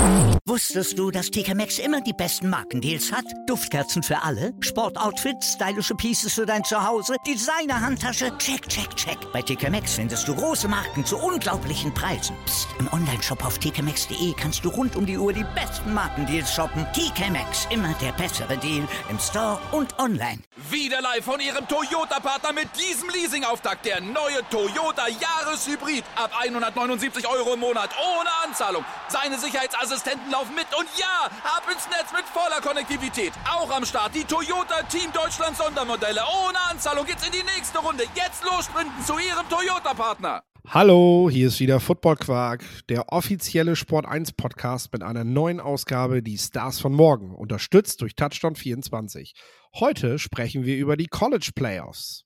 Wusstest du, dass TK Maxx immer die besten Markendeals hat? Duftkerzen für alle, Sportoutfits, stylische Pieces für dein Zuhause, Designer-Handtasche, check, check, check. Bei TK Maxx findest du große Marken zu unglaublichen Preisen. Psst. Im Onlineshop auf tkmaxx.de kannst du rund um die Uhr die besten Markendeals shoppen. TK Maxx, immer der bessere Deal im Store und online. Wieder live von Ihrem Toyota-Partner mit diesem Leasing-Auftakt. Der neue Toyota Jahreshybrid. Ab 179 € im Monat. Ohne Anzahlung. Seine Sicherheitsassistenten laufen mit. Und ja, ab ins Netz mit voller Konnektivität. Auch am Start die Toyota Team Deutschland Sondermodelle. Ohne Anzahlung geht's in die nächste Runde. Jetzt los sprinten zu Ihrem Toyota-Partner. Hallo, hier ist wieder Football Quark, der offizielle Sport 1 Podcast mit einer neuen Ausgabe, die Stars von morgen, unterstützt durch Touchdown 24. Heute sprechen wir über die College Playoffs.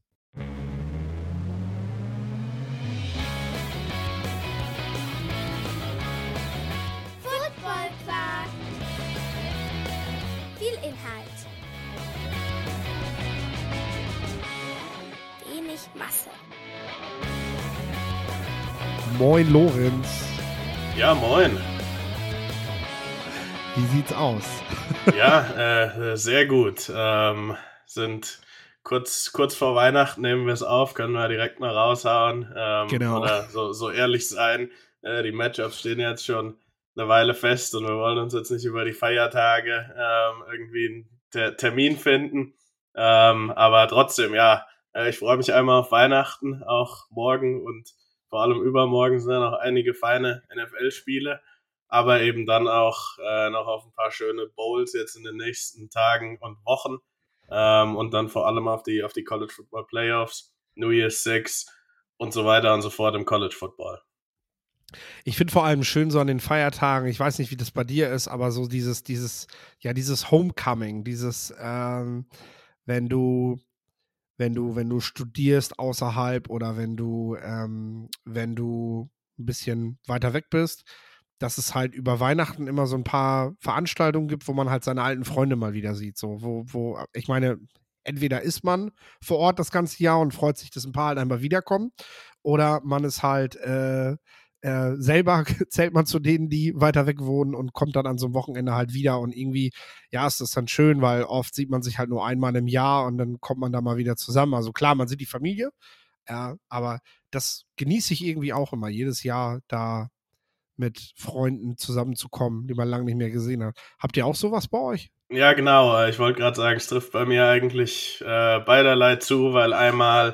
Football Quark. Viel Inhalt. Wenig Masse. Moin Lorenz. Ja, moin. Wie sieht's aus? Ja, sehr gut. Sind kurz vor Weihnachten, nehmen wir es auf, können wir direkt mal raushauen. Genau. Oder so ehrlich sein. Die Matchups stehen jetzt schon eine Weile fest und wir wollen uns jetzt nicht über die Feiertage irgendwie einen Termin finden. Aber trotzdem, ja, ich freue mich einmal auf Weihnachten, auch morgen und vor allem übermorgen sind ja noch einige feine NFL-Spiele, aber eben dann auch noch auf ein paar schöne Bowls jetzt in den nächsten Tagen und Wochen und dann vor allem auf die College Football Playoffs, New Year's Six und so weiter und so fort im College Football. Ich finde vor allem schön so an den Feiertagen, ich weiß nicht, wie das bei dir ist, aber so dieses Homecoming, wenn du studierst außerhalb oder wenn du ein bisschen weiter weg bist, dass es halt über Weihnachten immer so ein paar Veranstaltungen gibt, wo man halt seine alten Freunde mal wieder sieht. So, wo ich meine, entweder ist man vor Ort das ganze Jahr und freut sich, dass ein paar halt einmal wiederkommen, oder man ist halt selber zählt man zu denen, die weiter weg wohnen und kommt dann an so einem Wochenende halt wieder und irgendwie, ja, ist das dann schön, weil oft sieht man sich halt nur einmal im Jahr und dann kommt man da mal wieder zusammen. Also klar, man sieht die Familie, aber das genieße ich irgendwie auch immer, jedes Jahr da mit Freunden zusammenzukommen, die man lange nicht mehr gesehen hat. Habt ihr auch sowas bei euch? Ja, genau. Ich wollte gerade sagen, es trifft bei mir eigentlich beiderlei zu, weil einmal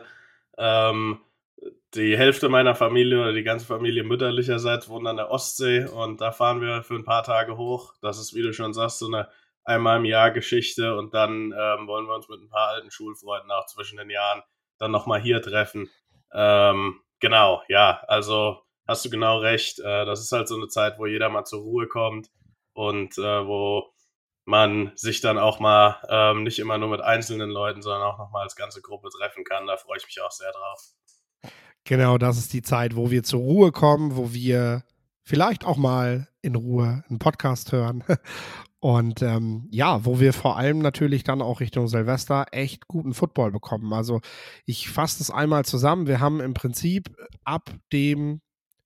die Hälfte meiner Familie oder die ganze Familie mütterlicherseits wohnt an der Ostsee und da fahren wir für ein paar Tage hoch. Das ist, wie du schon sagst, so eine einmal im Jahr Geschichte und dann wollen wir uns mit ein paar alten Schulfreunden auch zwischen den Jahren dann nochmal hier treffen. Genau, ja, also hast du genau recht. Das ist halt so eine Zeit, wo jeder mal zur Ruhe kommt und wo man sich dann auch mal nicht immer nur mit einzelnen Leuten, sondern auch nochmal als ganze Gruppe treffen kann. Da freue ich mich auch sehr drauf. Genau, das ist die Zeit, wo wir zur Ruhe kommen, wo wir vielleicht auch mal in Ruhe einen Podcast hören und wo wir vor allem natürlich dann auch Richtung Silvester echt guten Football bekommen. Also ich fasse das einmal zusammen. Wir haben im Prinzip ab dem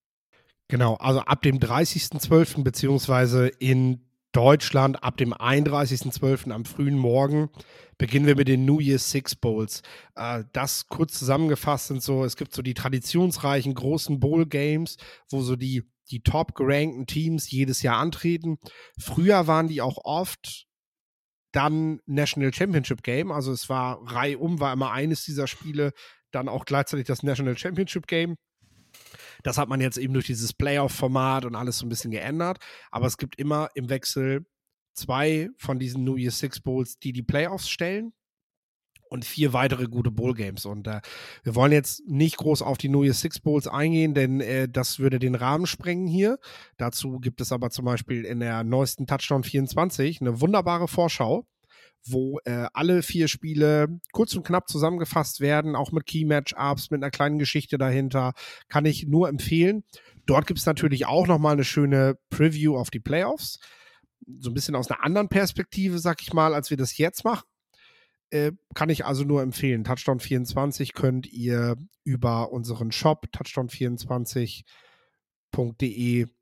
30.12. beziehungsweise in Deutschland ab dem 31.12. am frühen Morgen beginnen wir mit den New Year's Six Bowls. Das kurz zusammengefasst es gibt so die traditionsreichen großen Bowl-Games, wo so die top gerankten Teams jedes Jahr antreten. Früher waren die auch oft dann National Championship Game, also es war reihum, war immer eines dieser Spiele, dann auch gleichzeitig das National Championship Game. Das hat man jetzt eben durch dieses Playoff-Format und alles so ein bisschen geändert. Aber es gibt immer im Wechsel 2 von diesen New Year's Six Bowls, die Playoffs stellen und 4 weitere gute Bowl-Games. Und wir wollen jetzt nicht groß auf die New Year's Six Bowls eingehen, denn das würde den Rahmen sprengen hier. Dazu gibt es aber zum Beispiel in der neuesten Touchdown 24 eine wunderbare Vorschau, wo alle 4 Spiele kurz und knapp zusammengefasst werden, auch mit Key-Match-Ups, mit einer kleinen Geschichte dahinter. Kann ich nur empfehlen. Dort gibt es natürlich auch nochmal eine schöne Preview auf die Playoffs. So ein bisschen aus einer anderen Perspektive, sag ich mal, als wir das jetzt machen. Kann ich also nur empfehlen. Touchdown 24 könnt ihr über unseren Shop touchdown24.de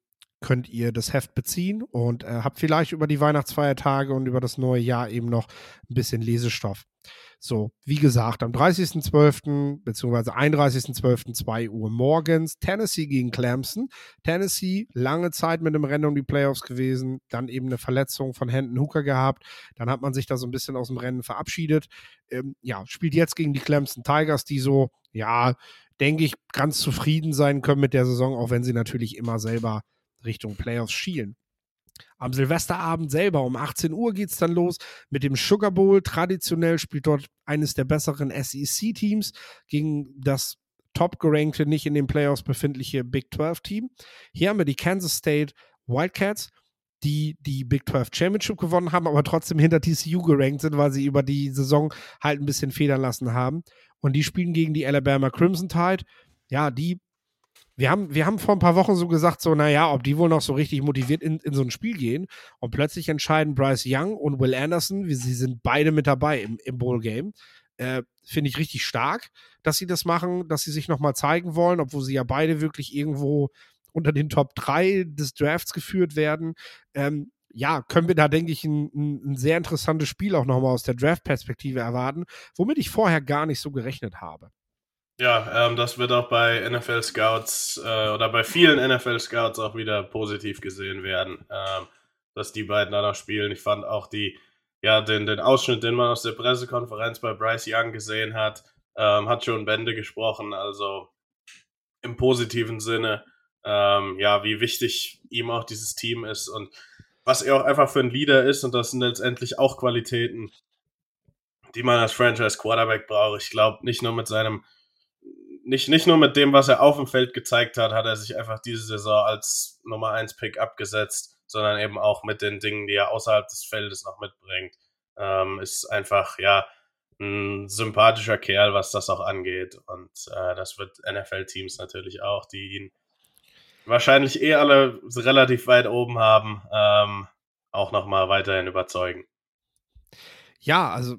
könnt ihr das Heft beziehen und habt vielleicht über die Weihnachtsfeiertage und über das neue Jahr eben noch ein bisschen Lesestoff. So, wie gesagt, am 30.12. bzw. 31.12. 2 Uhr morgens Tennessee gegen Clemson. Tennessee lange Zeit mit einem Rennen um die Playoffs gewesen, dann eben eine Verletzung von Hendon Hooker gehabt, dann hat man sich da so ein bisschen aus dem Rennen verabschiedet. Spielt jetzt gegen die Clemson Tigers, die so, denke ich, ganz zufrieden sein können mit der Saison, auch wenn sie natürlich immer selber Richtung Playoffs schielen. Am Silvesterabend selber um 18 Uhr geht es dann los mit dem Sugar Bowl. Traditionell spielt dort eines der besseren SEC-Teams gegen das top-gerankte, nicht in den Playoffs befindliche Big 12-Team. Hier haben wir die Kansas State Wildcats, die Big 12 Championship gewonnen haben, aber trotzdem hinter TCU gerankt sind, weil sie über die Saison halt ein bisschen federn lassen haben. Und die spielen gegen die Alabama Crimson Tide. Ja, wir haben vor ein paar Wochen so gesagt, so, naja, ob die wohl noch so richtig motiviert in so ein Spiel gehen. Und plötzlich entscheiden Bryce Young und Will Anderson, sie sind beide mit dabei im Bowl-Game. Finde ich richtig stark, dass sie das machen, dass sie sich nochmal zeigen wollen, obwohl sie ja beide wirklich irgendwo unter den Top 3 des Drafts geführt werden. Können wir da, denke ich, ein sehr interessantes Spiel auch nochmal aus der Draft-Perspektive erwarten, womit ich vorher gar nicht so gerechnet habe. Ja, das wird auch bei NFL-Scouts oder bei vielen NFL-Scouts auch wieder positiv gesehen werden, dass die beiden da noch spielen. Ich fand auch den Ausschnitt, den man aus der Pressekonferenz bei Bryce Young gesehen hat, hat schon Bände gesprochen, also im positiven Sinne, wie wichtig ihm auch dieses Team ist und was er auch einfach für ein Leader ist, und das sind letztendlich auch Qualitäten, die man als Franchise-Quarterback braucht. Ich glaube, nicht nur mit dem, was er auf dem Feld gezeigt hat, hat er sich einfach diese Saison als Nummer 1 Pick abgesetzt, sondern eben auch mit den Dingen, die er außerhalb des Feldes noch mitbringt. Ist einfach, ein sympathischer Kerl, was das auch angeht. Und das wird NFL-Teams natürlich auch, die ihn wahrscheinlich alle relativ weit oben haben, auch nochmal weiterhin überzeugen. Ja, also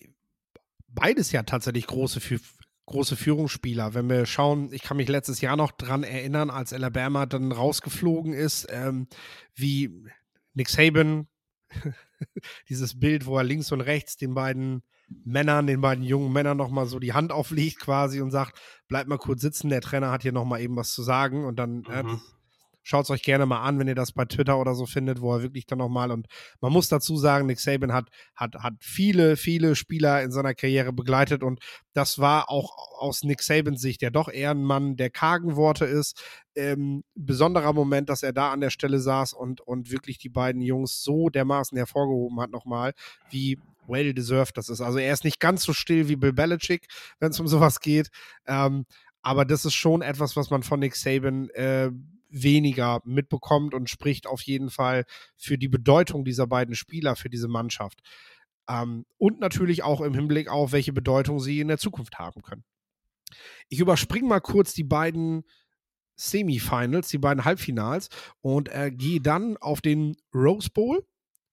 beides ja tatsächlich große Führungsspieler. Wenn wir schauen, ich kann mich letztes Jahr noch dran erinnern, als Alabama dann rausgeflogen ist, wie Nick Saban, dieses Bild, wo er links und rechts den beiden jungen Männern nochmal so die Hand auflegt quasi und sagt, bleibt mal kurz sitzen, der Trainer hat hier nochmal eben was zu sagen, und dann schaut es euch gerne mal an, wenn ihr das bei Twitter oder so findet, wo er wirklich dann nochmal, und man muss dazu sagen, Nick Saban hat viele, viele Spieler in seiner Karriere begleitet, und das war auch aus Nick Sabans Sicht, der doch eher ein Mann der kargen Worte ist, besonderer Moment, dass er da an der Stelle saß und wirklich die beiden Jungs so dermaßen hervorgehoben hat nochmal, wie well deserved das ist. Also er ist nicht ganz so still wie Bill Belichick, wenn es um sowas geht, aber das ist schon etwas, was man von Nick Saban weniger mitbekommt und spricht auf jeden Fall für die Bedeutung dieser beiden Spieler für diese Mannschaft. Und natürlich auch im Hinblick auf, welche Bedeutung sie in der Zukunft haben können. Ich überspringe mal kurz die beiden Semifinals, die beiden Halbfinals, und gehe dann auf den Rose Bowl.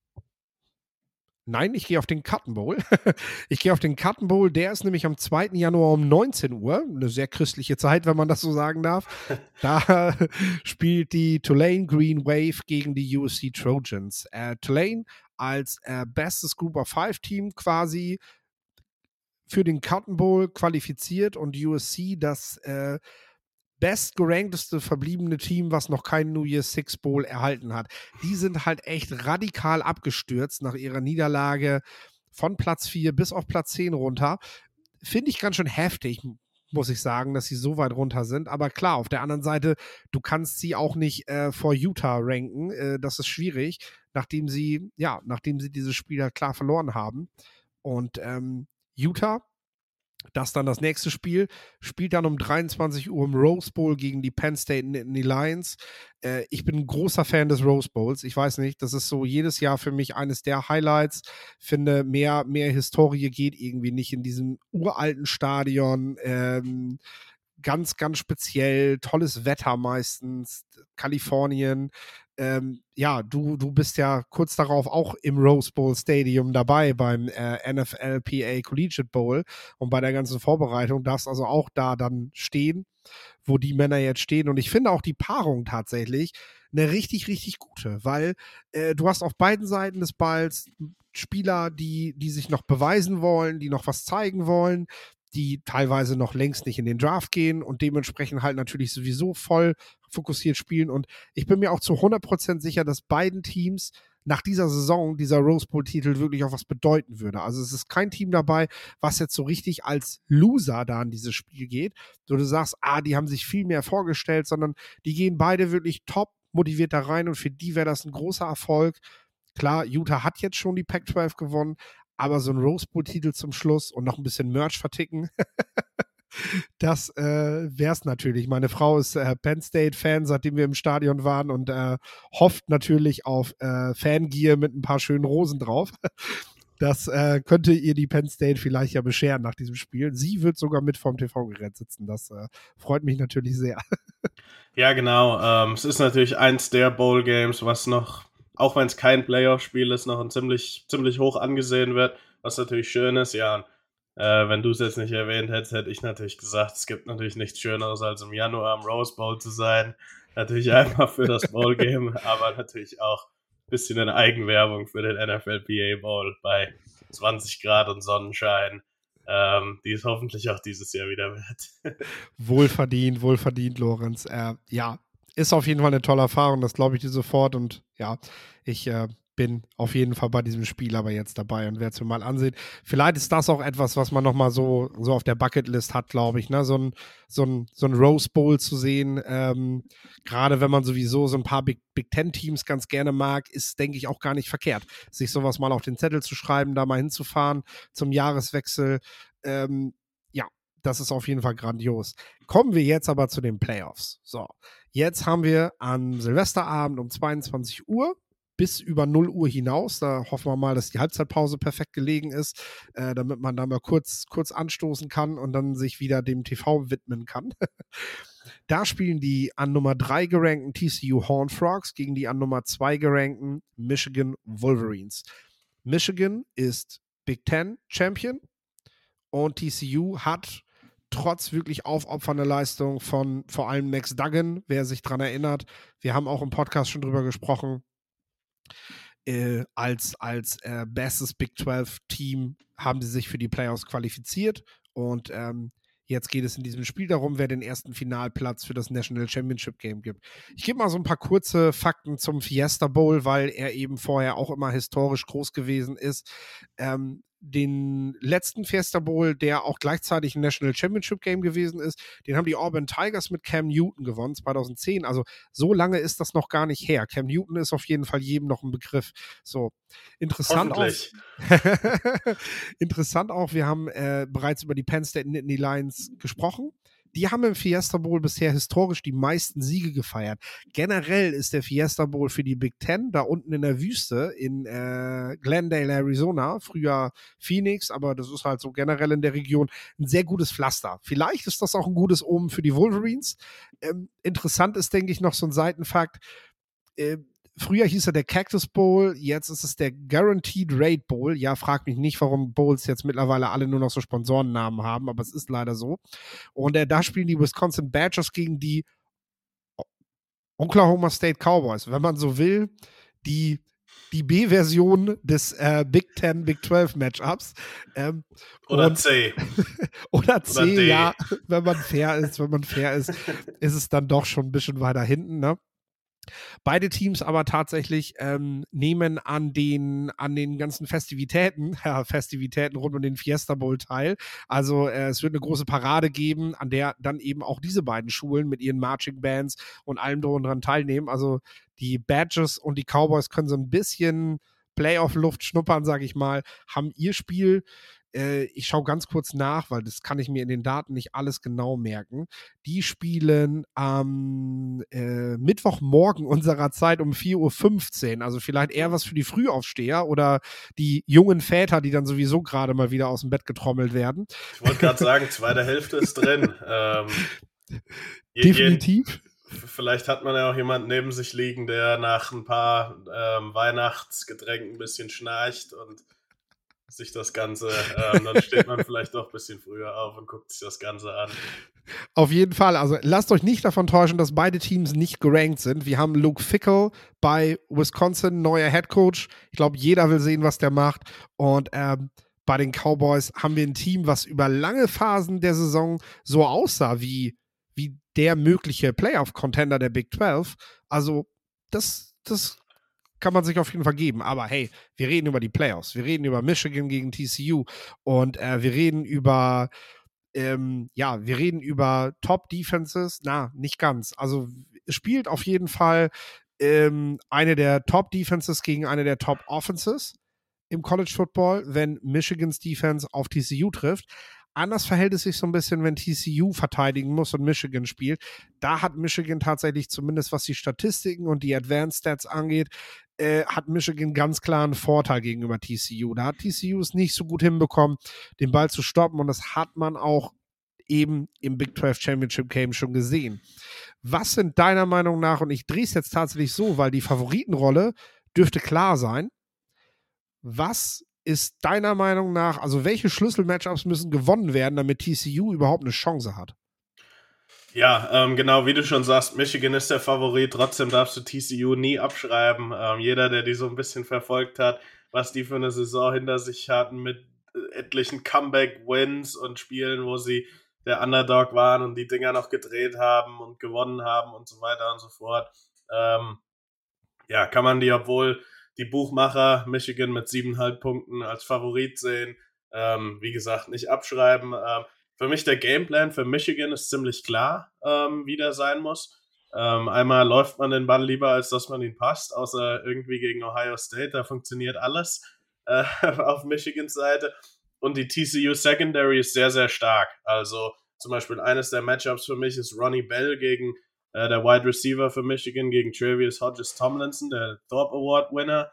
Nein, ich gehe auf den Cotton Bowl. Ich gehe auf den Cotton Bowl, der ist nämlich am 2. Januar um 19 Uhr. Eine sehr christliche Zeit, wenn man das so sagen darf. Da spielt die Tulane Green Wave gegen die USC Trojans. Tulane als bestes Group of 5 Team quasi für den Cotton Bowl qualifiziert, und USC das bestgerankteste verbliebene Team, was noch keinen New Year's Six Bowl erhalten hat. Die sind halt echt radikal abgestürzt nach ihrer Niederlage von Platz 4 bis auf Platz 10 runter. Finde ich ganz schön heftig, muss ich sagen, dass sie so weit runter sind. Aber klar, auf der anderen Seite, du kannst sie auch nicht vor Utah ranken. Das ist schwierig, nachdem sie diese Spieler klar verloren haben. Und Utah, das dann das nächste Spiel, spielt dann um 23 Uhr im Rose Bowl gegen die Penn State Nittany Lions. Ich bin ein großer Fan des Rose Bowls. Ich weiß nicht, das ist so jedes Jahr für mich eines der Highlights. Finde, mehr Historie geht irgendwie nicht in diesem uralten Stadion. Ganz, ganz speziell, tolles Wetter meistens, Kalifornien. ja, du bist ja kurz darauf auch im Rose Bowl Stadium dabei beim NFLPA Collegiate Bowl und bei der ganzen Vorbereitung darfst also auch da dann stehen, wo die Männer jetzt stehen. Und ich finde auch die Paarung tatsächlich eine richtig, richtig gute, weil du hast auf beiden Seiten des Balls Spieler, die sich noch beweisen wollen, die noch was zeigen wollen, die teilweise noch längst nicht in den Draft gehen und dementsprechend halt natürlich sowieso voll fokussiert spielen. Und ich bin mir auch zu 100% sicher, dass beiden Teams nach dieser Saison dieser Rose Bowl-Titel wirklich auch was bedeuten würde. Also es ist kein Team dabei, was jetzt so richtig als Loser da in dieses Spiel geht. So du sagst, die haben sich viel mehr vorgestellt, sondern die gehen beide wirklich top motiviert da rein und für die wäre das ein großer Erfolg. Klar, Utah hat jetzt schon die Pac-12 gewonnen, aber so ein Rose Bowl-Titel zum Schluss und noch ein bisschen Merch verticken, das wäre es natürlich. Meine Frau ist Penn State-Fan, seitdem wir im Stadion waren und hofft natürlich auf Fangear mit ein paar schönen Rosen drauf. Das könnte ihr die Penn State vielleicht ja bescheren nach diesem Spiel. Sie wird sogar mit vorm TV-Gerät sitzen. Das freut mich natürlich sehr. Ja, genau. Es ist natürlich eins der Bowl-Games, was noch, auch wenn es kein Playoff-Spiel ist, noch ein ziemlich hoch angesehen wird, was natürlich schön ist. Ja, wenn du es jetzt nicht erwähnt hättest, hätte ich natürlich gesagt, es gibt natürlich nichts Schöneres, als im Januar am Rose Bowl zu sein. Natürlich einmal für das Bowl-Game, aber natürlich auch ein bisschen eine Eigenwerbung für den NFLPA Bowl bei 20 Grad und Sonnenschein, die es hoffentlich auch dieses Jahr wieder wird. Wohlverdient, Lorenz. Ja, ist auf jeden Fall eine tolle Erfahrung, das glaube ich dir sofort. Und ja, ich bin auf jeden Fall bei diesem Spiel aber jetzt dabei und werde es mir mal ansehen. Vielleicht ist das auch etwas, was man nochmal so auf der Bucketlist hat, glaube ich, ne? So ein Rose Bowl zu sehen, gerade wenn man sowieso so ein paar Big Ten Teams ganz gerne mag, ist, denke ich, auch gar nicht verkehrt, sich sowas mal auf den Zettel zu schreiben, da mal hinzufahren zum Jahreswechsel. Ja, das ist auf jeden Fall grandios. Kommen wir jetzt aber zu den Playoffs. So, jetzt haben wir am Silvesterabend um 22 Uhr bis über 0 Uhr hinaus. Da hoffen wir mal, dass die Halbzeitpause perfekt gelegen ist, damit man da mal kurz anstoßen kann und dann sich wieder dem TV widmen kann. Da spielen die an Nummer 3 gerankten TCU Horned Frogs gegen die an Nummer 2 gerankten Michigan Wolverines. Michigan ist Big Ten Champion und TCU hat trotz wirklich aufopfernder Leistung von vor allem Max Duggan, wer sich dran erinnert, wir haben auch im Podcast schon drüber gesprochen, als bestes Big 12 Team haben sie sich für die Playoffs qualifiziert und jetzt geht es in diesem Spiel darum, wer den ersten Finalplatz für das National Championship Game gibt. Ich gebe mal so ein paar kurze Fakten zum Fiesta Bowl, weil er eben vorher auch immer historisch groß gewesen ist. Den letzten Fiesta Bowl, der auch gleichzeitig ein National Championship Game gewesen ist, den haben die Auburn Tigers mit Cam Newton gewonnen, 2010. Also so lange ist das noch gar nicht her. Cam Newton ist auf jeden Fall jedem noch ein Begriff. So, interessant auch. Interessant auch, wir haben bereits über die Penn State Nittany Lions gesprochen. Die haben im Fiesta Bowl bisher historisch die meisten Siege gefeiert. Generell ist der Fiesta Bowl für die Big Ten da unten in der Wüste in Glendale, Arizona, früher Phoenix, aber das ist halt so generell in der Region ein sehr gutes Pflaster. Vielleicht ist das auch ein gutes Omen für die Wolverines. Interessant ist, denke ich, noch so ein Seitenfakt. Früher hieß er der Cactus Bowl, jetzt ist es der Guaranteed Rate Bowl. Ja, frag mich nicht, warum Bowls jetzt mittlerweile alle nur noch so Sponsorennamen haben, aber es ist leider so. Und da spielen die Wisconsin Badgers gegen die Oklahoma State Cowboys. Wenn man so will, die B-Version des Big 10, Big 12 Matchups. Oder C. Oder C, oder D. ja, wenn man fair ist, ist es dann doch schon ein bisschen weiter hinten, ne? Beide Teams aber tatsächlich nehmen an den ganzen Festivitäten rund um den Fiesta Bowl teil. Also es wird eine große Parade geben, an der dann eben auch diese beiden Schulen mit ihren Marching Bands und allem drum und dran teilnehmen. Also die Badgers und die Cowboys können so ein bisschen Playoff-Luft schnuppern, sage ich mal, haben ihr Spiel. Ich schaue ganz kurz nach, weil das kann ich mir in den Daten nicht alles genau merken. Die spielen am Mittwochmorgen unserer Zeit um 4:15 Uhr. Also vielleicht eher was für die Frühaufsteher oder die jungen Väter, die dann sowieso gerade mal wieder aus dem Bett getrommelt werden. Ich wollte gerade sagen, zweite Hälfte ist drin. Definitiv. vielleicht hat man ja auch jemanden neben sich liegen, der nach ein paar Weihnachtsgetränken ein bisschen schnarcht und sich das Ganze, dann steht man vielleicht doch ein bisschen früher auf und guckt sich das Ganze an. Auf jeden Fall, also lasst euch nicht davon täuschen, dass beide Teams nicht gerankt sind. Wir haben Luke Fickell bei Wisconsin, neuer Headcoach. Ich glaube, jeder will sehen, was der macht. Und bei den Cowboys haben wir ein Team, was über lange Phasen der Saison so aussah wie der mögliche Playoff-Contender der Big 12. Also das kann man sich auf jeden Fall geben. Aber hey, wir reden über die Playoffs. Wir reden über Michigan gegen TCU. Und wir reden über wir reden über Top-Defenses. Na, nicht ganz. Also es spielt auf jeden Fall eine der Top-Defenses gegen eine der Top-Offenses im College Football, wenn Michigans Defense auf TCU trifft. Anders verhält es sich so ein bisschen, wenn TCU verteidigen muss und Michigan spielt. Da hat Michigan tatsächlich, zumindest was die Statistiken und die Advanced Stats angeht, hat Michigan ganz klar einen Vorteil gegenüber TCU. Da hat TCU es nicht so gut hinbekommen, den Ball zu stoppen, und das hat man auch eben im Big 12 Championship Game schon gesehen. Was sind deiner Meinung nach, und ich drehe es jetzt tatsächlich so, weil die Favoritenrolle dürfte klar sein, was ist deiner Meinung nach, also welche Schlüssel-Matchups müssen gewonnen werden, damit TCU überhaupt eine Chance hat? Ja, genau, wie du schon sagst, Michigan ist der Favorit, trotzdem darfst du TCU nie abschreiben. Jeder, der die so ein bisschen verfolgt hat, was die für eine Saison hinter sich hatten mit etlichen Comeback-Wins und Spielen, wo sie der Underdog waren und die Dinger noch gedreht haben und gewonnen haben und so weiter und so fort. Kann man die, obwohl die Buchmacher Michigan mit 7,5 Punkten als Favorit sehen, wie gesagt, nicht abschreiben. Für mich der Gameplan für Michigan ist ziemlich klar, wie der sein muss. Einmal läuft man den Ball lieber, als dass man ihn passt, außer irgendwie gegen Ohio State, da funktioniert alles auf Michigans Seite. Und die TCU Secondary ist sehr, sehr stark. Also zum Beispiel eines der Matchups für mich ist Ronnie Bell gegen der Wide Receiver für Michigan, gegen Travius Hodges-Tomlinson, der Thorpe Award Winner.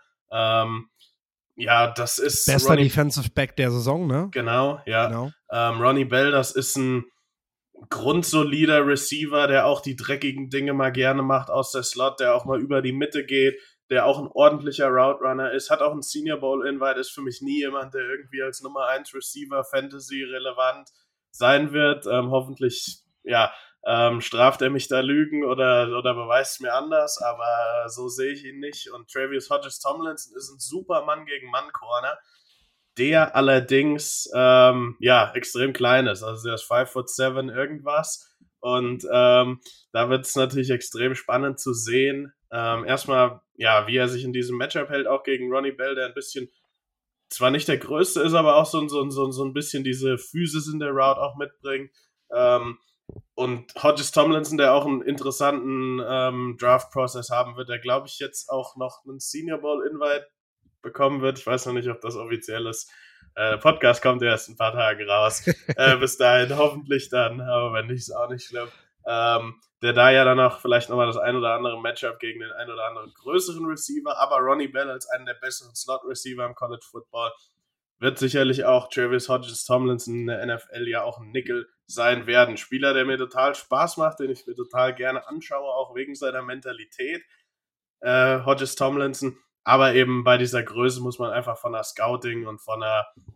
Das ist bester Defensive Back der Saison, ne? Genau, ja. Genau. Ronnie Bell, das ist ein grundsolider Receiver, der auch die dreckigen Dinge mal gerne macht aus der Slot, der auch mal über die Mitte geht, der auch ein ordentlicher Route Runner ist, hat auch einen Senior Bowl Invite, ist für mich nie jemand, der irgendwie als Nummer 1 Receiver Fantasy relevant sein wird. Hoffentlich, straft er mich da Lügen oder beweist es mir anders, aber so sehe ich ihn nicht. Und Travius Hodges-Tomlinson ist ein super Mann-gegen-Mann-Corner, der allerdings extrem klein ist. Also der ist 5'7" irgendwas. Und da wird es natürlich extrem spannend zu sehen. Erstmal, wie er sich in diesem Matchup hält, auch gegen Ronnie Bell, der ein bisschen, zwar nicht der Größte ist, aber auch so ein bisschen diese Physis in der Route auch mitbringt. Und Hodges Tomlinson, der auch einen interessanten Draft-Prozess haben wird, der, glaube ich, jetzt auch noch einen Senior Bowl-Invite bekommen wird. Ich weiß noch nicht, ob das offiziell ist. Der Podcast kommt erst ein paar Tage raus. Bis dahin hoffentlich dann, aber wenn nicht, ist auch nicht schlimm. Der da ja dann auch vielleicht nochmal das ein oder andere Matchup gegen den ein oder anderen größeren Receiver, aber Ronnie Bell als einen der besseren Slot-Receiver im College Football wird sicherlich auch Travis Hodges-Tomlinson in der NFL ja auch ein Nickel sein werden. Spieler, der mir total Spaß macht, den ich mir total gerne anschaue, auch wegen seiner Mentalität, Hodges-Tomlinson. Aber eben bei dieser Größe muss man einfach von der Scouting und von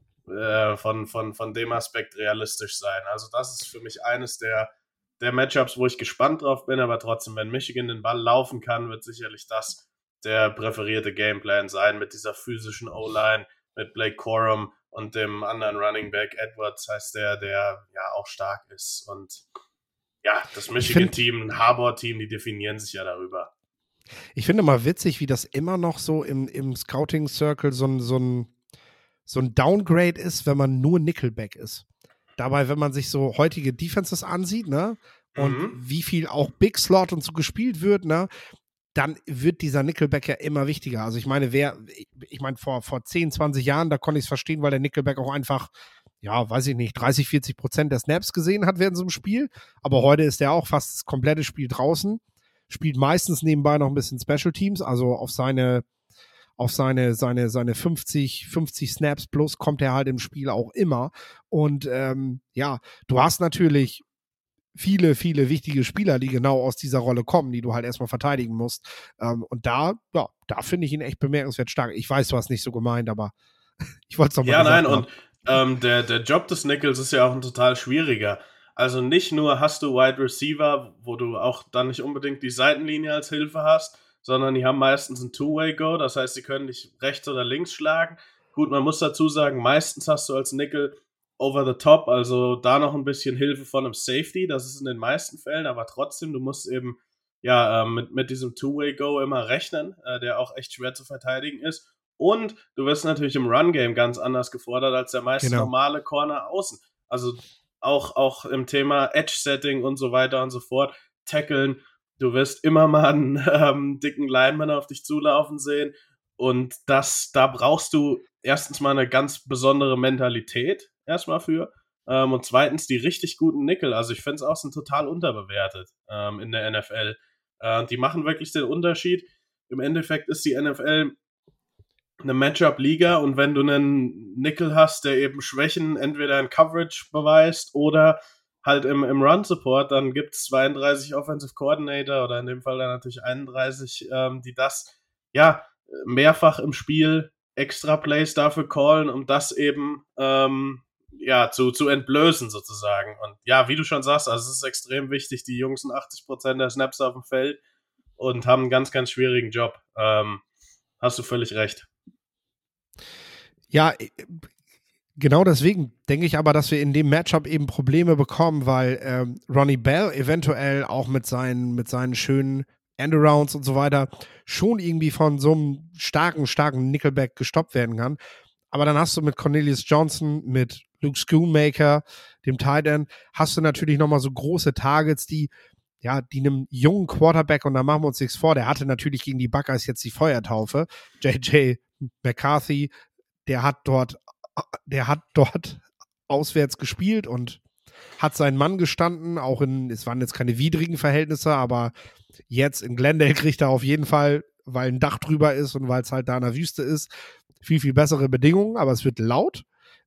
dem Aspekt realistisch sein. Also das ist für mich eines der Matchups, wo ich gespannt drauf bin, aber trotzdem, wenn Michigan den Ball laufen kann, wird sicherlich das der präferierte Gameplan sein mit dieser physischen O-Line, mit Blake Corum und dem anderen Running Back Edwards heißt der ja auch stark ist. Und ja, das Michigan-Team, ein Harbaugh-Team, die definieren sich ja darüber. Ich finde mal witzig, wie das immer noch so im Scouting-Circle so ein Downgrade ist, wenn man nur Nickelback ist. Dabei, wenn man sich so heutige Defenses ansieht, ne, und wie viel auch Big Slot und so gespielt wird, ne, dann wird dieser Nickelback ja immer wichtiger. Also ich meine, vor 10, 20 Jahren, da konnte ich es verstehen, weil der Nickelback auch einfach, 30-40% der Snaps gesehen hat während so einem Spiel. Aber heute ist der auch fast das komplette Spiel draußen. Spielt meistens nebenbei noch ein bisschen Special Teams, also auf seine 50 Snaps plus kommt er halt im Spiel auch immer. Und du hast natürlich viele, viele wichtige Spieler, die genau aus dieser Rolle kommen, die du halt erstmal verteidigen musst. Und da finde ich ihn echt bemerkenswert stark. Ich weiß, du hast nicht so gemeint, aber ich wollte es doch mal gesagt haben. Und der Job des Nickels ist ja auch ein total schwieriger. Also nicht nur hast du Wide Receiver, wo du auch dann nicht unbedingt die Seitenlinie als Hilfe hast, sondern die haben meistens ein Two-Way-Go, das heißt, sie können dich rechts oder links schlagen. Gut, man muss dazu sagen, meistens hast du als Nickel over the top, also da noch ein bisschen Hilfe von einem Safety, das ist in den meisten Fällen, aber trotzdem, du musst eben mit diesem Two-Way-Go immer rechnen, der auch echt schwer zu verteidigen ist. Und du wirst natürlich im Run-Game ganz anders gefordert als der meiste normale Corner außen. Also auch im Thema Edge-Setting und so weiter und so fort, tackeln. Du wirst immer mal einen dicken Lineman auf dich zulaufen sehen. Und da brauchst du erstens mal eine ganz besondere Mentalität erstmal für. Und zweitens die richtig guten Nickel. Also ich finde es auch sind total unterbewertet in der NFL. Die machen wirklich den Unterschied. Im Endeffekt ist die NFL eine Matchup-Liga und wenn du einen Nickel hast, der eben Schwächen entweder in Coverage beweist oder halt im Run-Support, dann gibt es 32 Offensive Coordinator oder in dem Fall dann natürlich 31, die das mehrfach im Spiel extra Plays dafür callen, um das eben zu entblößen sozusagen. Und ja, wie du schon sagst, also es ist extrem wichtig, die Jungs sind 80% der Snaps auf dem Feld und haben einen ganz, ganz schwierigen Job. Hast du völlig recht. Ja, genau deswegen denke ich aber, dass wir in dem Matchup eben Probleme bekommen, weil Ronnie Bell eventuell auch mit seinen schönen Endarounds und so weiter schon irgendwie von so einem starken Nickelback gestoppt werden kann. Aber dann hast du mit Cornelius Johnson, mit Luke Schoonmaker, dem Tight End, hast du natürlich nochmal so große Targets, die einem jungen Quarterback, und da machen wir uns nichts vor, der hatte natürlich gegen die Buckeyes jetzt die Feuertaufe. J.J. McCarthy, der hat dort auswärts gespielt und hat seinen Mann gestanden, es waren jetzt keine widrigen Verhältnisse, aber jetzt in Glendale kriegt er auf jeden Fall, weil ein Dach drüber ist und weil es halt da in der Wüste ist, viel, viel bessere Bedingungen, aber es wird laut.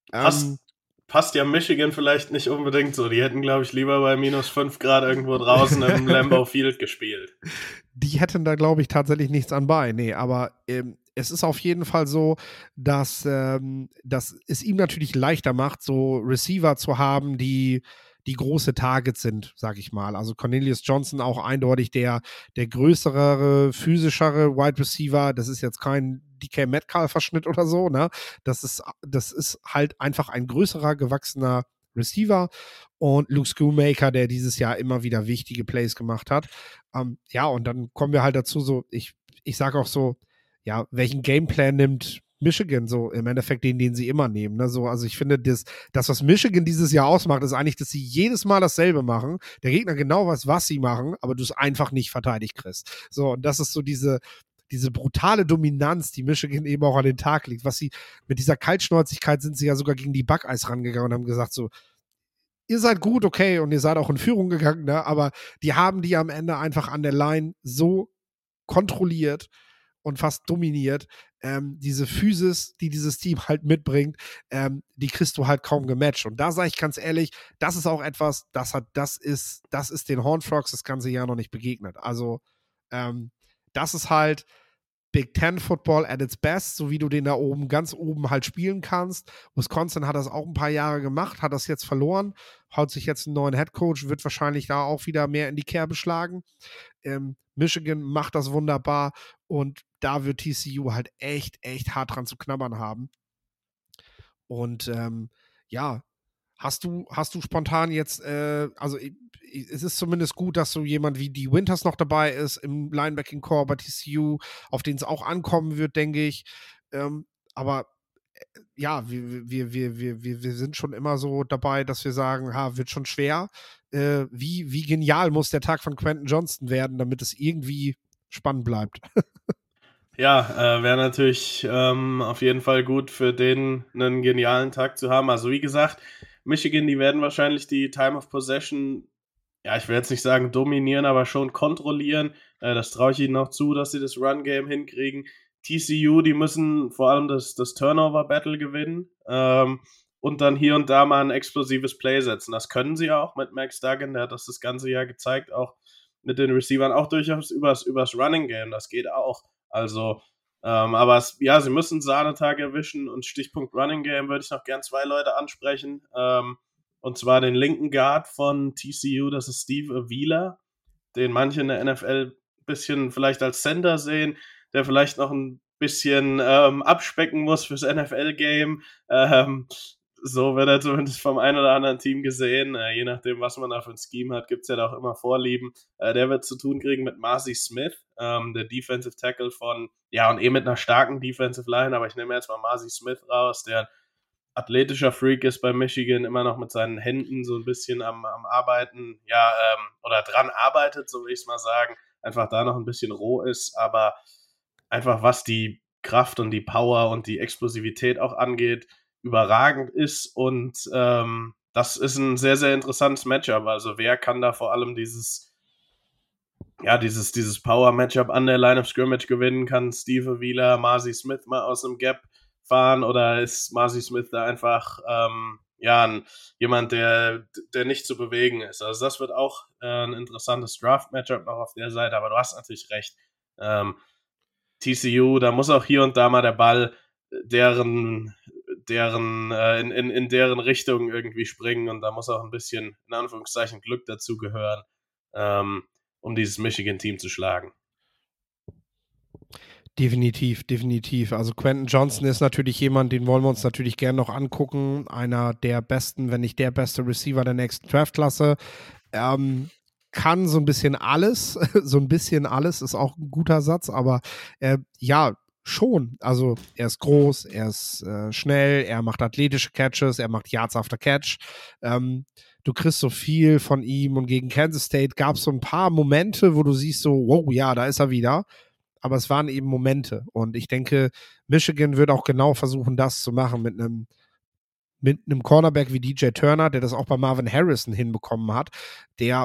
Passt ja Michigan vielleicht nicht unbedingt so. Die hätten, glaube ich, lieber bei minus 5 Grad irgendwo draußen im Lambeau Field gespielt. Die hätten da, glaube ich, tatsächlich nichts an bei. Nee, aber es ist auf jeden Fall so, dass es ihm natürlich leichter macht, so Receiver zu haben, die große Targets sind, sag ich mal. Also Cornelius Johnson auch eindeutig der größere, physischere Wide Receiver. Das ist jetzt kein DK Metcalf-Verschnitt oder so, ne? Das ist halt einfach ein größerer, gewachsener Receiver und Luke Schoonmaker, der dieses Jahr immer wieder wichtige Plays gemacht hat. Und dann kommen wir halt dazu, so, ich sage auch so, welchen Gameplan nimmt Michigan so im Endeffekt den sie immer nehmen. Ne? So, also ich finde, das, was Michigan dieses Jahr ausmacht, ist eigentlich, dass sie jedes Mal dasselbe machen. Der Gegner genau weiß, was sie machen, aber du es einfach nicht verteidigt kriegst. So, und das ist so diese brutale Dominanz, die Michigan eben auch an den Tag legt. Was sie mit dieser Kaltschnäuzigkeit sind sie ja sogar gegen die Buckeyes rangegangen und haben gesagt so, ihr seid gut, okay, und ihr seid auch in Führung gegangen, ne? Aber die haben die am Ende einfach an der Line so kontrolliert und fast dominiert. Diese Physis, die dieses Team halt mitbringt, die kriegst du halt kaum gematcht. Und da sage ich ganz ehrlich, das ist auch etwas, das ist den Horned Frogs das ganze Jahr noch nicht begegnet. Also das ist halt Big Ten Football at its best, so wie du den da oben, ganz oben halt spielen kannst. Wisconsin hat das auch ein paar Jahre gemacht, hat das jetzt verloren, haut sich jetzt einen neuen Headcoach, wird wahrscheinlich da auch wieder mehr in die Kerbe schlagen. Michigan macht das wunderbar und da wird TCU halt echt hart dran zu knabbern haben. Und hast du spontan jetzt, es ist zumindest gut, dass so jemand wie die Winters noch dabei ist im Linebacking-Core bei TCU, auf den es auch ankommen wird, denke ich. Aber wir sind schon immer so dabei, dass wir sagen, wird schon schwer. Wie genial muss der Tag von Quentin Johnston werden, damit es irgendwie spannend bleibt? Ja, wäre natürlich auf jeden Fall gut für den einen genialen Tag zu haben. Also wie gesagt, Michigan, die werden wahrscheinlich die Time of Possession, ich will jetzt nicht sagen dominieren, aber schon kontrollieren. Das traue ich ihnen noch zu, dass sie das Run-Game hinkriegen. TCU, die müssen vor allem das Turnover-Battle gewinnen. und dann hier und da mal ein explosives Play setzen. Das können sie auch mit Max Duggan, der hat das ganze Jahr gezeigt, auch mit den Receivern, auch durchaus übers Running Game, das geht auch. Also, aber sie müssen einen Sahnetag erwischen und Stichpunkt Running Game würde ich noch gern 2 Leute ansprechen. Und zwar den linken Guard von TCU, das ist Steve Avila, den manche in der NFL ein bisschen vielleicht als Center sehen, der vielleicht noch ein bisschen abspecken muss fürs NFL-Game. So wird er zumindest vom einen oder anderen Team gesehen. Je nachdem, was man da für ein Scheme hat, gibt es ja da auch immer Vorlieben. Der wird zu tun kriegen mit Marcy Smith, der Defensive Tackle von, und mit einer starken Defensive Line, aber ich nehme jetzt mal Marcy Smith raus, der athletischer Freak ist bei Michigan, immer noch mit seinen Händen so ein bisschen am Arbeiten, oder dran arbeitet, so will ich es mal sagen. Einfach da noch ein bisschen roh ist, aber einfach was die Kraft und die Power und die Explosivität auch angeht, überragend ist und das ist ein sehr, sehr interessantes Matchup. Also wer kann da vor allem dieses Power-Matchup an der Line of Scrimmage gewinnen? Kann Steve Avila, Marcy Smith mal aus einem Gap fahren oder ist Marcy Smith da einfach jemand, der nicht zu bewegen ist? Also das wird auch ein interessantes Draft-Matchup noch auf der Seite, aber du hast natürlich recht. TCU, da muss auch hier und da mal der Ball in deren Richtung irgendwie springen und da muss auch ein bisschen, in Anführungszeichen, Glück dazu gehören, um dieses Michigan-Team zu schlagen. Definitiv. Also Quentin Johnson ist natürlich jemand, den wollen wir uns natürlich gerne noch angucken. Einer der besten, wenn nicht der beste Receiver der nächsten Draftklasse. Kann so ein bisschen alles. Ist auch ein guter Satz, aber schon. Also er ist groß, er ist schnell, er macht athletische Catches, er macht Yards after Catch. Du kriegst so viel von ihm und gegen Kansas State gab es so ein paar Momente, wo du siehst so, wow, ja, da ist er wieder. Aber es waren eben Momente und ich denke, Michigan wird auch genau versuchen, das zu machen mit einem Cornerback wie DJ Turner, der das auch bei Marvin Harrison hinbekommen hat, der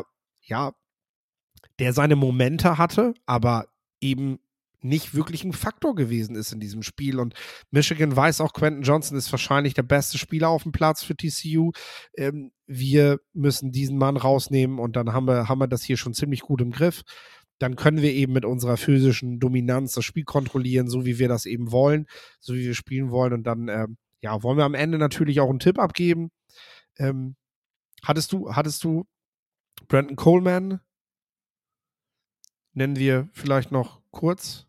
seine Momente hatte, aber eben nicht wirklich ein Faktor gewesen ist in diesem Spiel. Und Michigan weiß auch, Quentin Johnson ist wahrscheinlich der beste Spieler auf dem Platz für TCU. Wir müssen diesen Mann rausnehmen und dann haben wir das hier schon ziemlich gut im Griff. Dann können wir eben mit unserer physischen Dominanz das Spiel kontrollieren, so wie wir das eben wollen, so wie wir spielen wollen. Und dann wollen wir am Ende natürlich auch einen Tipp abgeben. Hattest du Brandon Coleman? Nennen wir vielleicht noch kurz.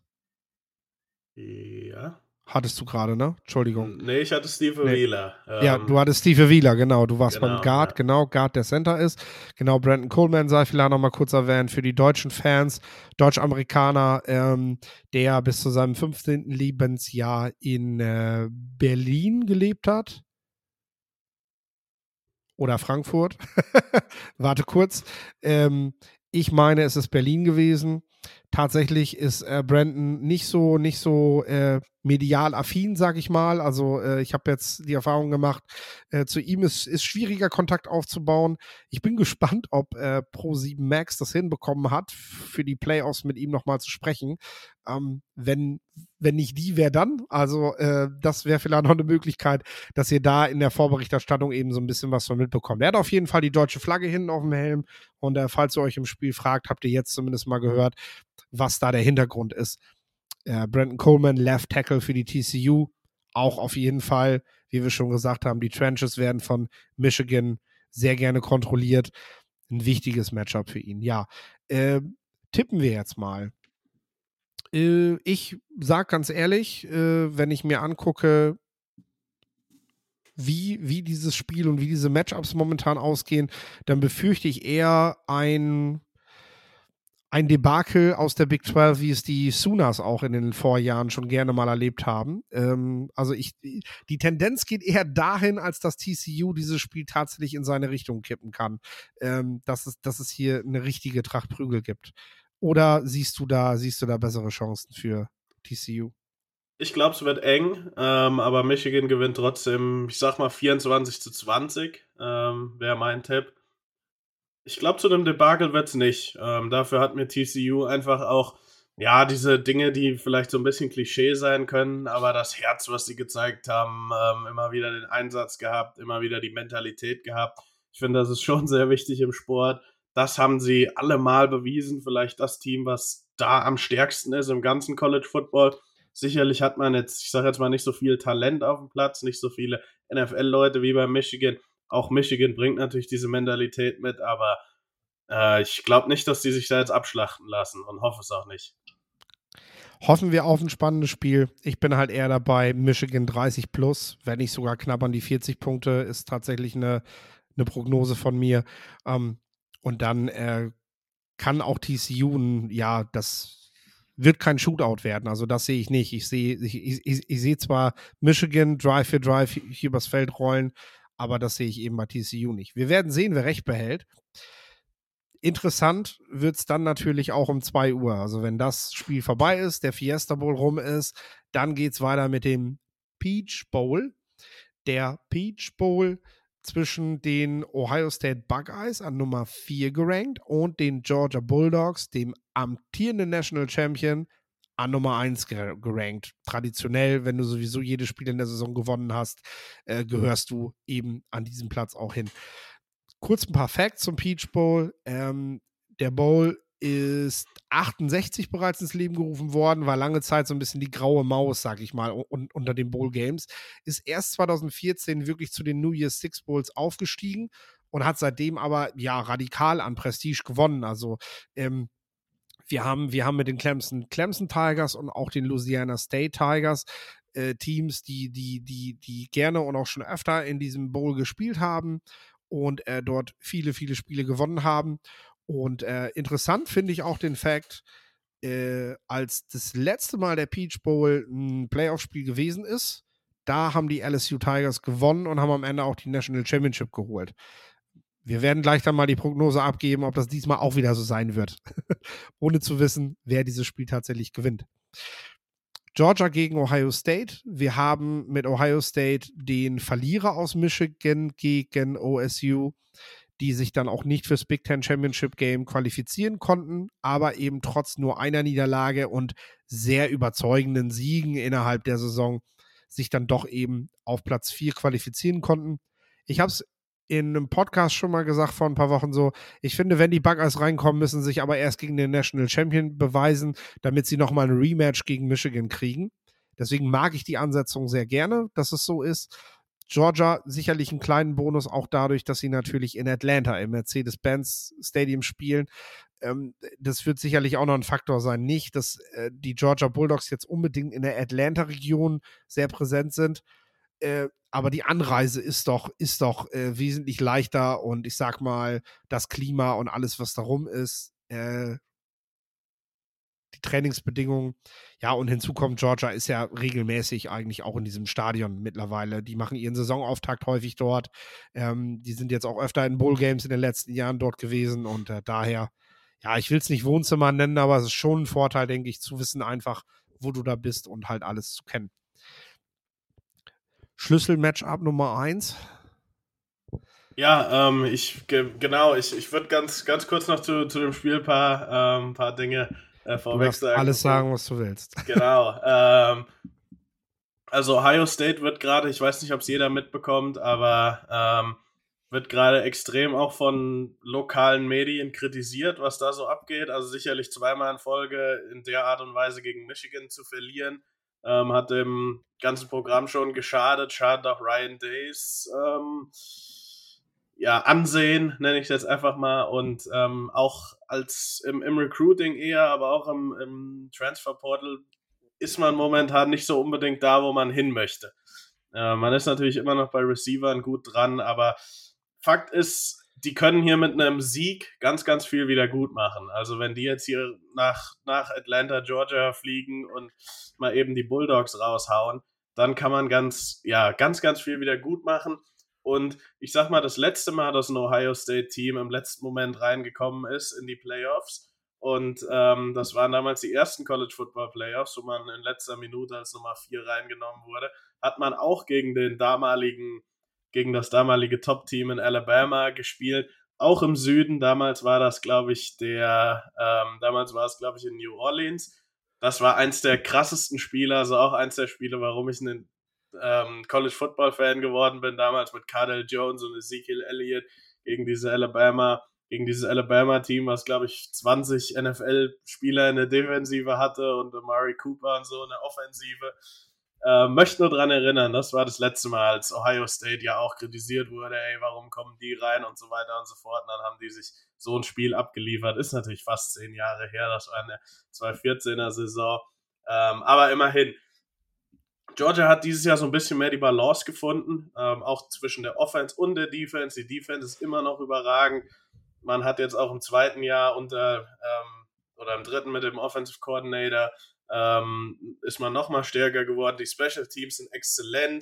Ja. Hattest du gerade, ne? Entschuldigung. Nee, ich hatte Steve Avila. Du hattest Steve Avila, genau. Du warst beim Guard, ja. Genau, Guard, der Center ist. Genau, Brandon Coleman sei vielleicht noch mal kurz erwähnt für die deutschen Fans, Deutsch-Amerikaner, der bis zu seinem 15. Lebensjahr in Berlin gelebt hat. Oder Frankfurt. Warte kurz. Ich meine, es ist Berlin gewesen. Tatsächlich ist Brandon nicht so medial affin, sag ich mal. Also ich habe jetzt die Erfahrung gemacht, zu ihm ist schwieriger Kontakt aufzubauen. Ich bin gespannt, ob Pro7 Max das hinbekommen hat, für die Playoffs mit ihm nochmal zu sprechen. Wenn nicht die, wer dann? Also das wäre vielleicht noch eine Möglichkeit, dass ihr da in der Vorberichterstattung eben so ein bisschen was von mitbekommt. Er hat auf jeden Fall die deutsche Flagge hinten auf dem Helm und falls ihr euch im Spiel fragt, habt ihr jetzt zumindest mal gehört, was da der Hintergrund ist. Brandon Coleman, Left Tackle für die TCU, auch auf jeden Fall, wie wir schon gesagt haben, die Trenches werden von Michigan sehr gerne kontrolliert. Ein wichtiges Matchup für ihn. Ja, tippen wir jetzt mal. Ich sag ganz ehrlich, wenn ich mir angucke, wie dieses Spiel und wie diese Matchups momentan ausgehen, dann befürchte ich eher ein Debakel aus der Big 12, wie es die Sooners auch in den Vorjahren schon gerne mal erlebt haben. Also die Tendenz geht eher dahin, als dass TCU dieses Spiel tatsächlich in seine Richtung kippen kann. Dass es hier eine richtige Tracht Prügel gibt. Oder siehst du da bessere Chancen für TCU? Ich glaube, es wird eng, aber Michigan gewinnt trotzdem, ich sag mal 24-20, wäre mein Tipp. Ich glaube, zu einem Debakel wird es nicht. Dafür hat mir TCU einfach auch Ja, diese Dinge, die vielleicht so ein bisschen Klischee sein können, aber das Herz, was sie gezeigt haben, immer wieder den Einsatz gehabt, immer wieder die Mentalität gehabt. Ich finde, das ist schon sehr wichtig im Sport. Das haben sie allemal bewiesen. Vielleicht das Team, was da am stärksten ist im ganzen College Football. Sicherlich hat man jetzt, ich sage jetzt mal, nicht so viel Talent auf dem Platz, nicht so viele NFL-Leute wie bei Michigan. Auch Michigan bringt natürlich diese Mentalität mit, aber ich glaube nicht, dass die sich da jetzt abschlachten lassen und hoffe es auch nicht. Hoffen wir auf ein spannendes Spiel. Ich bin halt eher dabei, Michigan 30 plus, wenn nicht sogar knapp an die 40 Punkte, ist tatsächlich eine Prognose von mir. Und dann kann auch TCU, ja, das wird kein Shootout werden. Also das sehe ich nicht. Ich sehe zwar Michigan Drive für Drive hier übers Feld rollen, aber das sehe ich eben bei TCU nicht. Wir werden sehen, wer recht behält. Interessant wird es dann natürlich auch um 2 Uhr. Also wenn das Spiel vorbei ist, der Fiesta Bowl rum ist, dann geht es weiter mit dem Peach Bowl. Der Peach Bowl zwischen den Ohio State Buckeyes an Nummer 4 gerankt und den Georgia Bulldogs, dem amtierenden National Champion, an Nummer 1 gerankt. Traditionell, wenn du sowieso jedes Spiel in der Saison gewonnen hast, gehörst du eben an diesem Platz auch hin. Kurz ein paar Facts zum Peach Bowl. Der Bowl ist 68 bereits ins Leben gerufen worden, war lange Zeit so ein bisschen die graue Maus, sag ich mal, unter den Bowl Games. Ist erst 2014 wirklich zu den New Year's Six Bowls aufgestiegen und hat seitdem aber ja radikal an Prestige gewonnen. Also wir haben mit den Clemson Tigers und auch den Louisiana State Tigers Teams, die gerne und auch schon öfter in diesem Bowl gespielt haben und dort viele, viele Spiele gewonnen haben. Und interessant finde ich auch den Fakt, als das letzte Mal der Peach Bowl ein Playoff-Spiel gewesen ist, da haben die LSU Tigers gewonnen und haben am Ende auch die National Championship geholt. Wir werden gleich dann mal die Prognose abgeben, ob das diesmal auch wieder so sein wird, ohne zu wissen, wer dieses Spiel tatsächlich gewinnt. Georgia gegen Ohio State. Wir haben mit Ohio State den Verlierer aus Michigan gegen OSU, die sich dann auch nicht fürs Big Ten Championship Game qualifizieren konnten, aber eben trotz nur einer Niederlage und sehr überzeugenden Siegen innerhalb der Saison sich dann doch eben auf Platz 4 qualifizieren konnten. Ich habe es in einem Podcast schon mal gesagt vor ein paar Wochen so, ich finde, wenn die Buckeyes reinkommen, müssen sich aber erst gegen den National Champion beweisen, damit sie nochmal ein Rematch gegen Michigan kriegen. Deswegen mag ich die Ansetzung sehr gerne, dass es so ist. Georgia sicherlich einen kleinen Bonus, auch dadurch, dass sie natürlich in Atlanta im Mercedes-Benz Stadium spielen. Das wird sicherlich auch noch ein Faktor sein. Nicht, dass die Georgia Bulldogs jetzt unbedingt in der Atlanta-Region sehr präsent sind, aber die Anreise ist doch wesentlich leichter und ich sag mal, das Klima und alles, was darum ist, die Trainingsbedingungen, ja, und hinzu kommt, Georgia ist ja regelmäßig eigentlich auch in diesem Stadion mittlerweile. Die machen ihren Saisonauftakt häufig dort. Die sind jetzt auch öfter in Bowl-Games in den letzten Jahren dort gewesen und daher, ja, ich will es nicht Wohnzimmer nennen, aber es ist schon ein Vorteil, denke ich, zu wissen einfach, wo du da bist und halt alles zu kennen. Schlüssel-Matchup Nummer 1. Ja, ich würde ganz kurz noch zu dem Spiel ein paar Dinge vorweg sagen. Alles sagen, was du willst. Genau. Also Ohio State wird gerade, ich weiß nicht, ob es jeder mitbekommt, aber wird gerade extrem auch von lokalen Medien kritisiert, was da so abgeht. Also sicherlich zweimal in Folge in der Art und Weise gegen Michigan zu verlieren, hat dem ganzen Programm schon geschadet auch Ryan Days Ansehen, nenne ich es jetzt einfach mal, und auch als im Recruiting eher, aber auch im Transferportal ist man momentan nicht so unbedingt da, wo man hin möchte. Man ist natürlich immer noch bei Receivern gut dran, aber Fakt ist, die können hier mit einem Sieg ganz, ganz viel wieder gut machen. Also wenn die jetzt hier nach Atlanta, Georgia fliegen und mal eben die Bulldogs raushauen, dann kann man ganz, ganz viel wieder gut machen. Und ich sag mal, das letzte Mal, dass ein Ohio State-Team im letzten Moment reingekommen ist in die Playoffs, und das waren damals die ersten College-Football-Playoffs, wo man in letzter Minute als Nummer 4 reingenommen wurde, hat man auch gegen das damalige Top-Team in Alabama gespielt, auch im Süden. Damals war es, glaube ich, in New Orleans. das war eins der krassesten Spiele, also auch eins der Spiele, warum ich ein College-Football-Fan geworden bin, damals mit Cardale Jones und Ezekiel Elliott gegen dieses Alabama-Team, was, glaube ich, 20 NFL-Spieler in der Defensive hatte und Amari Cooper und so in der Offensive. Möchte nur daran erinnern, das war das letzte Mal, als Ohio State ja auch kritisiert wurde, warum kommen die rein und so weiter und so fort. Und dann haben die sich so ein Spiel abgeliefert. Ist natürlich fast 10 Jahre her, das war in der 2014er Saison. Aber immerhin, Georgia hat dieses Jahr so ein bisschen mehr die Balance gefunden, auch zwischen der Offense und der Defense. Die Defense ist immer noch überragend. Man hat jetzt auch im zweiten Jahr oder im dritten mit dem Offensive Coordinator ist man nochmal stärker geworden. Die Special Teams sind exzellent.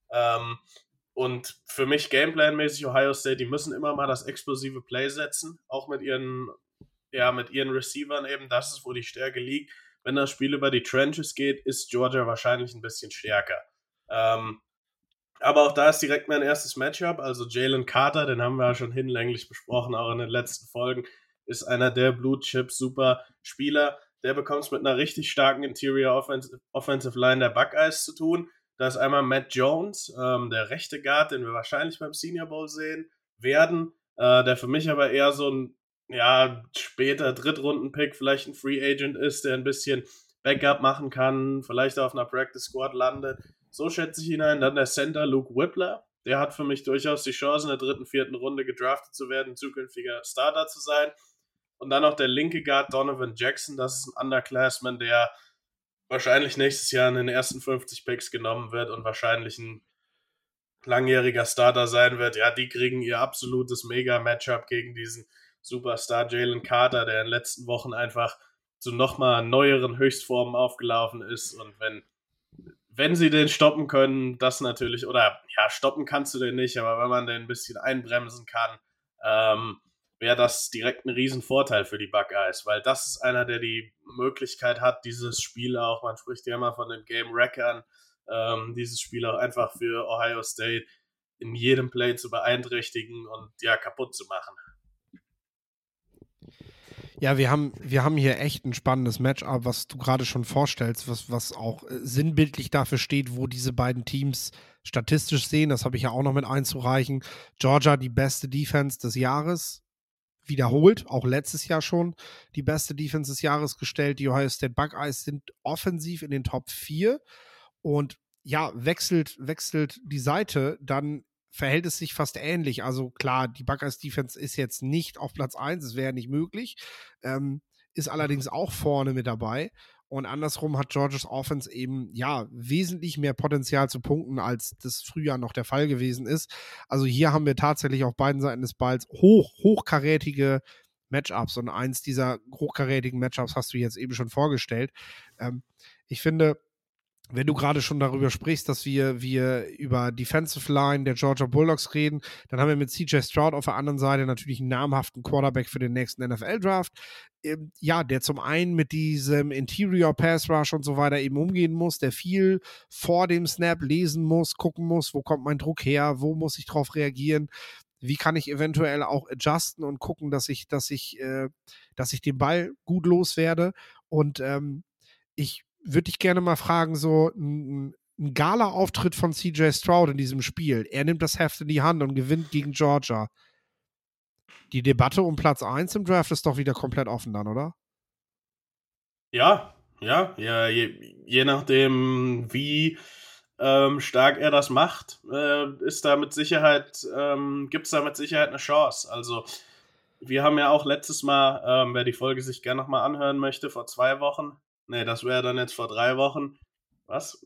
Und für mich Gameplan-mäßig Ohio State, die müssen immer mal das explosive Play setzen, auch mit ihren Receivern eben. Das ist, wo die Stärke liegt. Wenn das Spiel über die Trenches geht, ist Georgia wahrscheinlich ein bisschen stärker. Aber auch da ist direkt mein erstes Matchup. Also Jalen Carter, den haben wir ja schon hinlänglich besprochen, auch in den letzten Folgen, ist einer der Blue-Chip-Super-Spieler. Der bekommt es mit einer richtig starken Interior Offensive Line der Buckeyes zu tun. Da ist einmal Matt Jones, der rechte Guard, den wir wahrscheinlich beim Senior Bowl sehen werden, der für mich aber eher so ein später Drittrunden-Pick, vielleicht ein Free Agent ist, der ein bisschen Backup machen kann, vielleicht auf einer Practice Squad landet. So schätze ich ihn ein. Dann der Center Luke Whippler, der hat für mich durchaus die Chance, in der 3., 4. Runde gedraftet zu werden, zukünftiger Starter zu sein. Und dann noch der linke Guard Donovan Jackson, das ist ein Underclassman, der wahrscheinlich nächstes Jahr in den ersten 50 Picks genommen wird und wahrscheinlich ein langjähriger Starter sein wird. Ja, die kriegen ihr absolutes Mega-Matchup gegen diesen Superstar Jalen Carter, der in den letzten Wochen einfach zu nochmal neueren Höchstformen aufgelaufen ist. Und wenn sie den stoppen können, das natürlich, oder ja, stoppen kannst du den nicht, aber wenn man den ein bisschen einbremsen kann, wäre das direkt ein Riesenvorteil für die Buckeyes, weil das ist einer, der die Möglichkeit hat, dieses Spiel auch, man spricht ja immer von den Game-Wreckern, dieses Spiel auch einfach für Ohio State in jedem Play zu beeinträchtigen und ja, kaputt zu machen. Ja, wir haben hier echt ein spannendes Matchup, was du gerade schon vorstellst, was auch sinnbildlich dafür steht, wo diese beiden Teams statistisch sehen. Das habe ich ja auch noch mit einzureichen. Georgia, die beste Defense des Jahres, wiederholt, auch letztes Jahr schon die beste Defense des Jahres gestellt. Die Ohio State Buckeyes sind offensiv in den Top 4 und ja, wechselt die Seite, dann verhält es sich fast ähnlich. Also klar, die Buckeyes Defense ist jetzt nicht auf Platz 1, das wäre nicht möglich, ist allerdings auch vorne mit dabei. Und andersrum hat Georgias Offense eben, ja, wesentlich mehr Potenzial zu punkten, als das früher noch der Fall gewesen ist. Also hier haben wir tatsächlich auf beiden Seiten des Balls hochkarätige Matchups. Und eins dieser hochkarätigen Matchups hast du jetzt eben schon vorgestellt. Ich finde, wenn du gerade schon darüber sprichst, dass wir über Defensive Line der Georgia Bulldogs reden, dann haben wir mit CJ Stroud auf der anderen Seite natürlich einen namhaften Quarterback für den nächsten NFL-Draft. Ja, der zum einen mit diesem Interior Pass Rush und so weiter eben umgehen muss, der viel vor dem Snap lesen muss, gucken muss, wo kommt mein Druck her, wo muss ich drauf reagieren, wie kann ich eventuell auch adjusten und gucken, dass ich den Ball gut loswerde. Und ich würde dich gerne mal fragen, so ein Gala-Auftritt von CJ Stroud in diesem Spiel. Er nimmt das Heft in die Hand und gewinnt gegen Georgia. Die Debatte um Platz 1 im Draft ist doch wieder komplett offen dann, oder? Ja, je nachdem, wie stark er das macht, ist da mit Sicherheit, gibt es da mit Sicherheit eine Chance. Also wir haben ja auch letztes Mal, wer die Folge sich gerne nochmal anhören möchte, vor 2 Wochen, das wäre dann jetzt vor 3 Wochen. Was?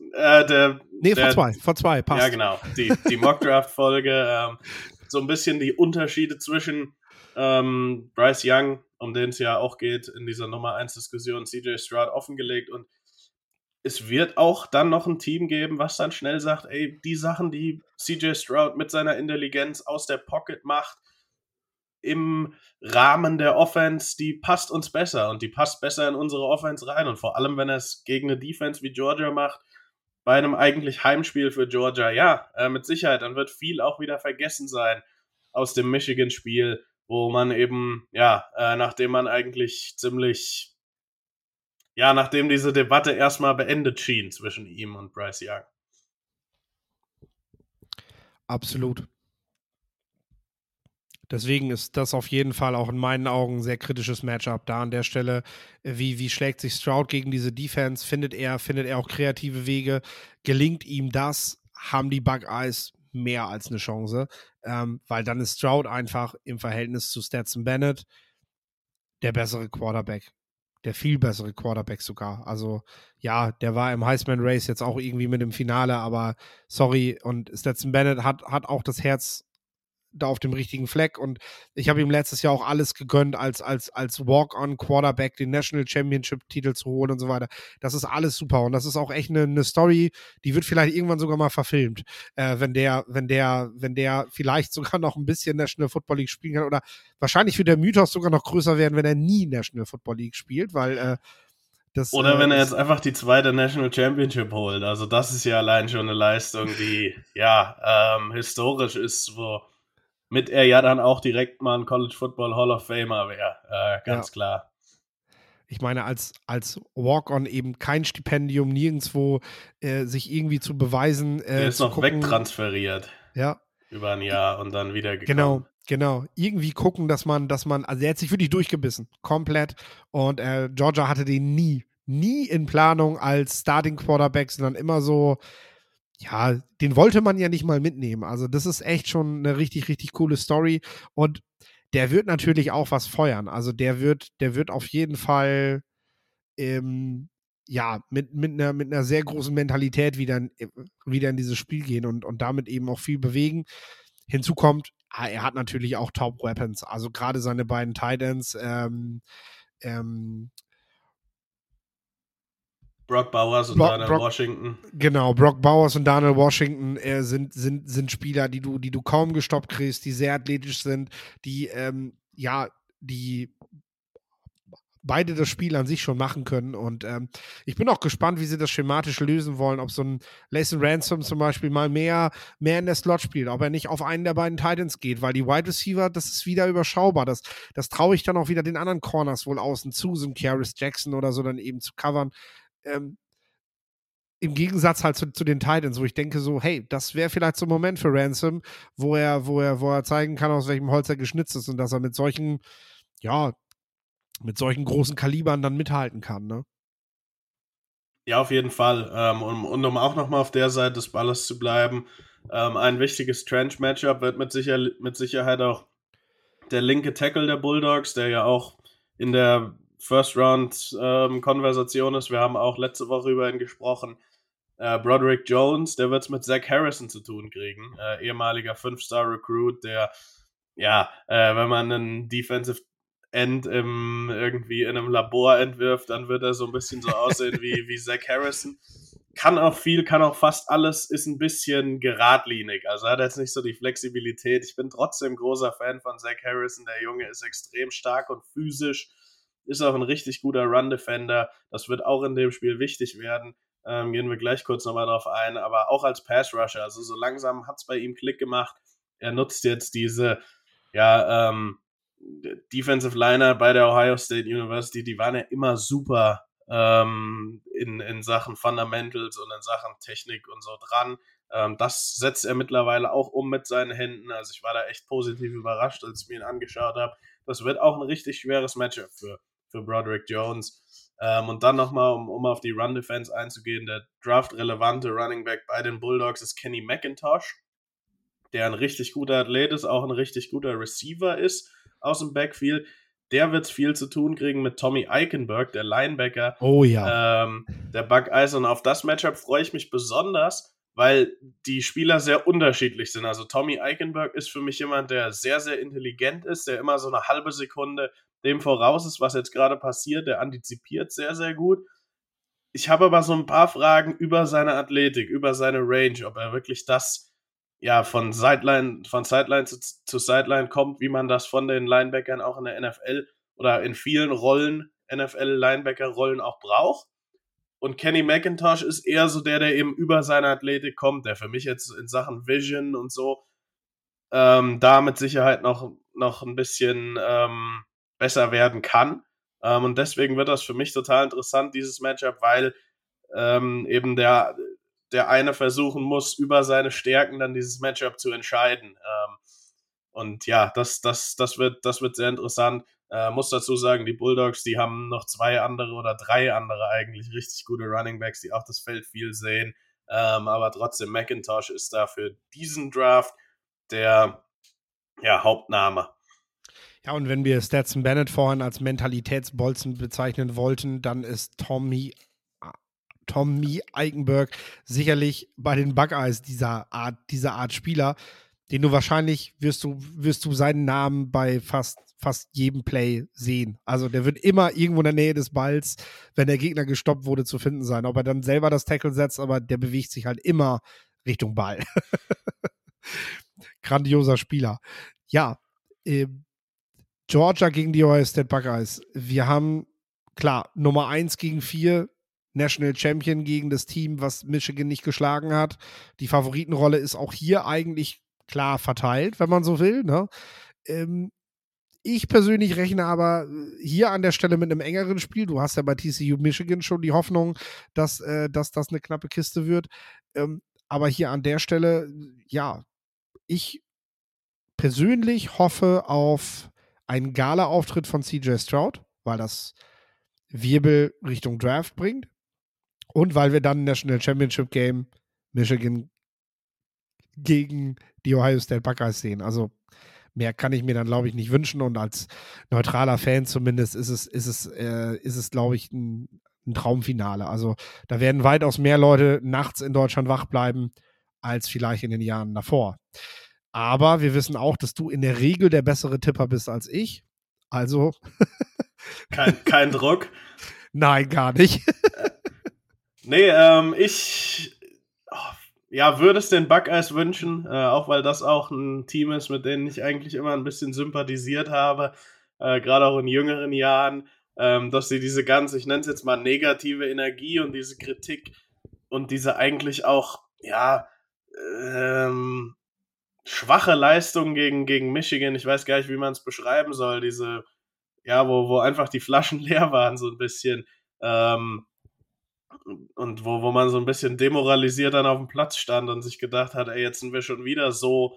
Vor zwei, passt. Ja, genau. Die Mock-Draft-Folge. So ein bisschen die Unterschiede zwischen Bryce Young, um den es ja auch geht, in dieser Nummer 1-Diskussion, CJ Stroud offengelegt. Und es wird auch dann noch ein Team geben, was dann schnell sagt, die Sachen, die CJ Stroud mit seiner Intelligenz aus der Pocket macht, im Rahmen der Offense, die passt uns besser und die passt besser in unsere Offense rein. Und vor allem, wenn er es gegen eine Defense wie Georgia macht, bei einem eigentlich Heimspiel für Georgia, mit Sicherheit, dann wird viel auch wieder vergessen sein aus dem Michigan-Spiel, wo man eben, nachdem man eigentlich ziemlich ja, nachdem diese Debatte erstmal beendet schien zwischen ihm und Bryce Young. Absolut. Deswegen ist das auf jeden Fall auch in meinen Augen ein sehr kritisches Matchup da an der Stelle. Wie schlägt sich Stroud gegen diese Defense? Findet er auch kreative Wege? Gelingt ihm das? Haben die Buckeyes mehr als eine Chance? Weil dann ist Stroud einfach im Verhältnis zu Stetson Bennett der bessere Quarterback. Der viel bessere Quarterback sogar. Also ja, der war im Heisman-Race jetzt auch irgendwie mit im Finale, aber sorry, und Stetson Bennett hat auch das Herz da auf dem richtigen Fleck und ich habe ihm letztes Jahr auch alles gegönnt, als Walk-on-Quarterback den National Championship-Titel zu holen und so weiter. Das ist alles super und das ist auch echt eine Story, die wird vielleicht irgendwann sogar mal verfilmt, wenn der vielleicht sogar noch ein bisschen National Football League spielen kann oder wahrscheinlich wird der Mythos sogar noch größer werden, wenn er nie National Football League spielt, weil oder wenn er jetzt einfach die zweite National Championship holt. Also das ist ja allein schon eine Leistung, die historisch ist, womit er ja dann auch direkt mal ein College Football Hall of Famer wäre. Ganz klar. Ich meine, als Walk-on eben kein Stipendium, nirgendwo sich irgendwie zu beweisen. Der ist noch wegtransferiert. Ja. Über ein Jahr und dann wieder gekommen. Genau. Irgendwie gucken, dass man, also er hat sich wirklich durchgebissen. Komplett. Und Georgia hatte den nie in Planung als Starting Quarterback, sondern immer so, ja, den wollte man ja nicht mal mitnehmen. Also das ist echt schon eine richtig, richtig coole Story. Und der wird natürlich auch was feuern. Also der wird auf jeden Fall mit einer sehr großen Mentalität wieder in dieses Spiel gehen und damit eben auch viel bewegen. Hinzu kommt, er hat natürlich auch Top Weapons. Also gerade seine beiden Tight Ends, Brock Bowers und Darnell Washington. Genau, Brock Bowers und Darnell Washington sind Spieler, die du kaum gestoppt kriegst, die sehr athletisch sind, die beide das Spiel an sich schon machen können. Und ich bin auch gespannt, wie sie das schematisch lösen wollen, ob so ein Layson Ransom zum Beispiel mal mehr in der Slot spielt, ob er nicht auf einen der beiden Titans geht, weil die Wide Receiver, das ist wieder überschaubar. Das traue ich dann auch wieder den anderen Corners wohl außen zu, so ein Kearis Jackson oder so dann eben zu covern. Im Gegensatz halt zu den Titans, wo ich denke so, hey, das wäre vielleicht so ein Moment für Ransom, wo er zeigen kann, aus welchem Holz er geschnitzt ist und dass er mit solchen großen Kalibern dann mithalten kann, ne? Ja, auf jeden Fall. Und um auch nochmal auf der Seite des Balles zu bleiben, ein wichtiges Trench-Matchup wird mit Sicherheit auch der linke Tackle der Bulldogs, der ja auch in der First-Round-Konversation ist. Wir haben auch letzte Woche über ihn gesprochen. Broderick Jones, der wird es mit Zach Harrison zu tun kriegen. Ehemaliger 5-Star-Recruit, der, wenn man einen Defensive End irgendwie in einem Labor entwirft, dann wird er so ein bisschen so aussehen wie Zach Harrison. Kann auch viel, kann auch fast alles, ist ein bisschen geradlinig. Also hat jetzt nicht so die Flexibilität. Ich bin trotzdem großer Fan von Zach Harrison. Der Junge ist extrem stark und physisch, ist auch ein richtig guter Run-Defender. Das wird auch in dem Spiel wichtig werden. Gehen wir gleich kurz nochmal drauf ein. Aber auch als Pass-Rusher, also so langsam hat es bei ihm Klick gemacht. Er nutzt jetzt diese, Defensive Liner bei der Ohio State University, die waren ja immer super in Sachen Fundamentals und in Sachen Technik und so dran. Das setzt er mittlerweile auch um mit seinen Händen. Also ich war da echt positiv überrascht, als ich mir ihn angeschaut habe. Das wird auch ein richtig schweres Matchup für Broderick Jones. Und dann nochmal, um auf die Run-Defense einzugehen, der draft-relevante Running Back bei den Bulldogs ist Kenny McIntosh, der ein richtig guter Athlet ist, auch ein richtig guter Receiver ist aus dem Backfield. Der wird viel zu tun kriegen mit Tommy Eichenberg, der Linebacker der Buckeyes. Und auf das Matchup freue ich mich besonders, weil die Spieler sehr unterschiedlich sind. Also Tommy Eichenberg ist für mich jemand, der sehr, sehr intelligent ist, der immer so eine halbe Sekunde dem voraus ist, was jetzt gerade passiert. Der antizipiert sehr, sehr gut. Ich habe aber so ein paar Fragen über seine Athletik, über seine Range, ob er wirklich das von Sideline zu Sideline kommt, wie man das von den Linebackern auch in der NFL oder in vielen Rollen, NFL-Linebacker-Rollen auch braucht. Und Kenny McIntosh ist eher so der eben über seine Athletik kommt, der für mich jetzt in Sachen Vision und so da mit Sicherheit noch ein bisschen besser werden kann. Und deswegen wird das für mich total interessant, dieses Matchup, weil eben der eine versuchen muss, über seine Stärken dann dieses Matchup zu entscheiden. Und ja, das wird sehr interessant. Muss dazu sagen, die Bulldogs, die haben noch 2 andere oder 3 andere eigentlich richtig gute Runningbacks, die auch das Feld viel sehen. Aber trotzdem, McIntosh ist da für diesen Draft der Hauptname. Ja, und wenn wir Stetson Bennett vorhin als Mentalitätsbolzen bezeichnen wollten, dann ist Tommy Eichenberg sicherlich bei den Buckeyes dieser Art Spieler, den du wahrscheinlich wirst du seinen Namen bei fast jedem Play sehen. Also der wird immer irgendwo in der Nähe des Balls, wenn der Gegner gestoppt wurde, zu finden sein. Ob er dann selber das Tackle setzt, aber der bewegt sich halt immer Richtung Ball. Grandioser Spieler. Ja, Georgia gegen die Ohio State Buckeyes. Wir haben, klar, Nummer 1 gegen 4, National Champion gegen das Team, was Michigan nicht geschlagen hat. Die Favoritenrolle ist auch hier eigentlich klar verteilt, wenn man so will. Ne? Ich persönlich rechne aber hier an der Stelle mit einem engeren Spiel. Du hast ja bei TCU Michigan schon die Hoffnung, dass das eine knappe Kiste wird. Aber hier an der Stelle, ja, ich persönlich hoffe auf einen Gala-Auftritt von CJ Stroud, weil das Wirbel Richtung Draft bringt und weil wir dann ein National Championship Game Michigan gegen die Ohio State Buckeyes sehen. Also mehr kann ich mir dann, glaube ich, nicht wünschen, und als neutraler Fan zumindest ist es, glaube ich, ein Traumfinale. Also da werden weitaus mehr Leute nachts in Deutschland wach bleiben, als vielleicht in den Jahren davor. Aber wir wissen auch, dass du in der Regel der bessere Tipper bist als ich. Also Kein Druck. Nein, gar nicht. Nee, ich würde es den Buckeyes wünschen, auch weil das auch ein Team ist, mit denen ich eigentlich immer ein bisschen sympathisiert habe, gerade auch in jüngeren Jahren, dass sie diese ganze, ich nenne es jetzt mal negative Energie und diese Kritik und diese eigentlich auch, schwache Leistung gegen Michigan, ich weiß gar nicht, wie man es beschreiben soll, diese, wo einfach die Flaschen leer waren, so ein bisschen, und wo man so ein bisschen demoralisiert dann auf dem Platz stand und sich gedacht hat, ey, jetzt sind wir schon wieder so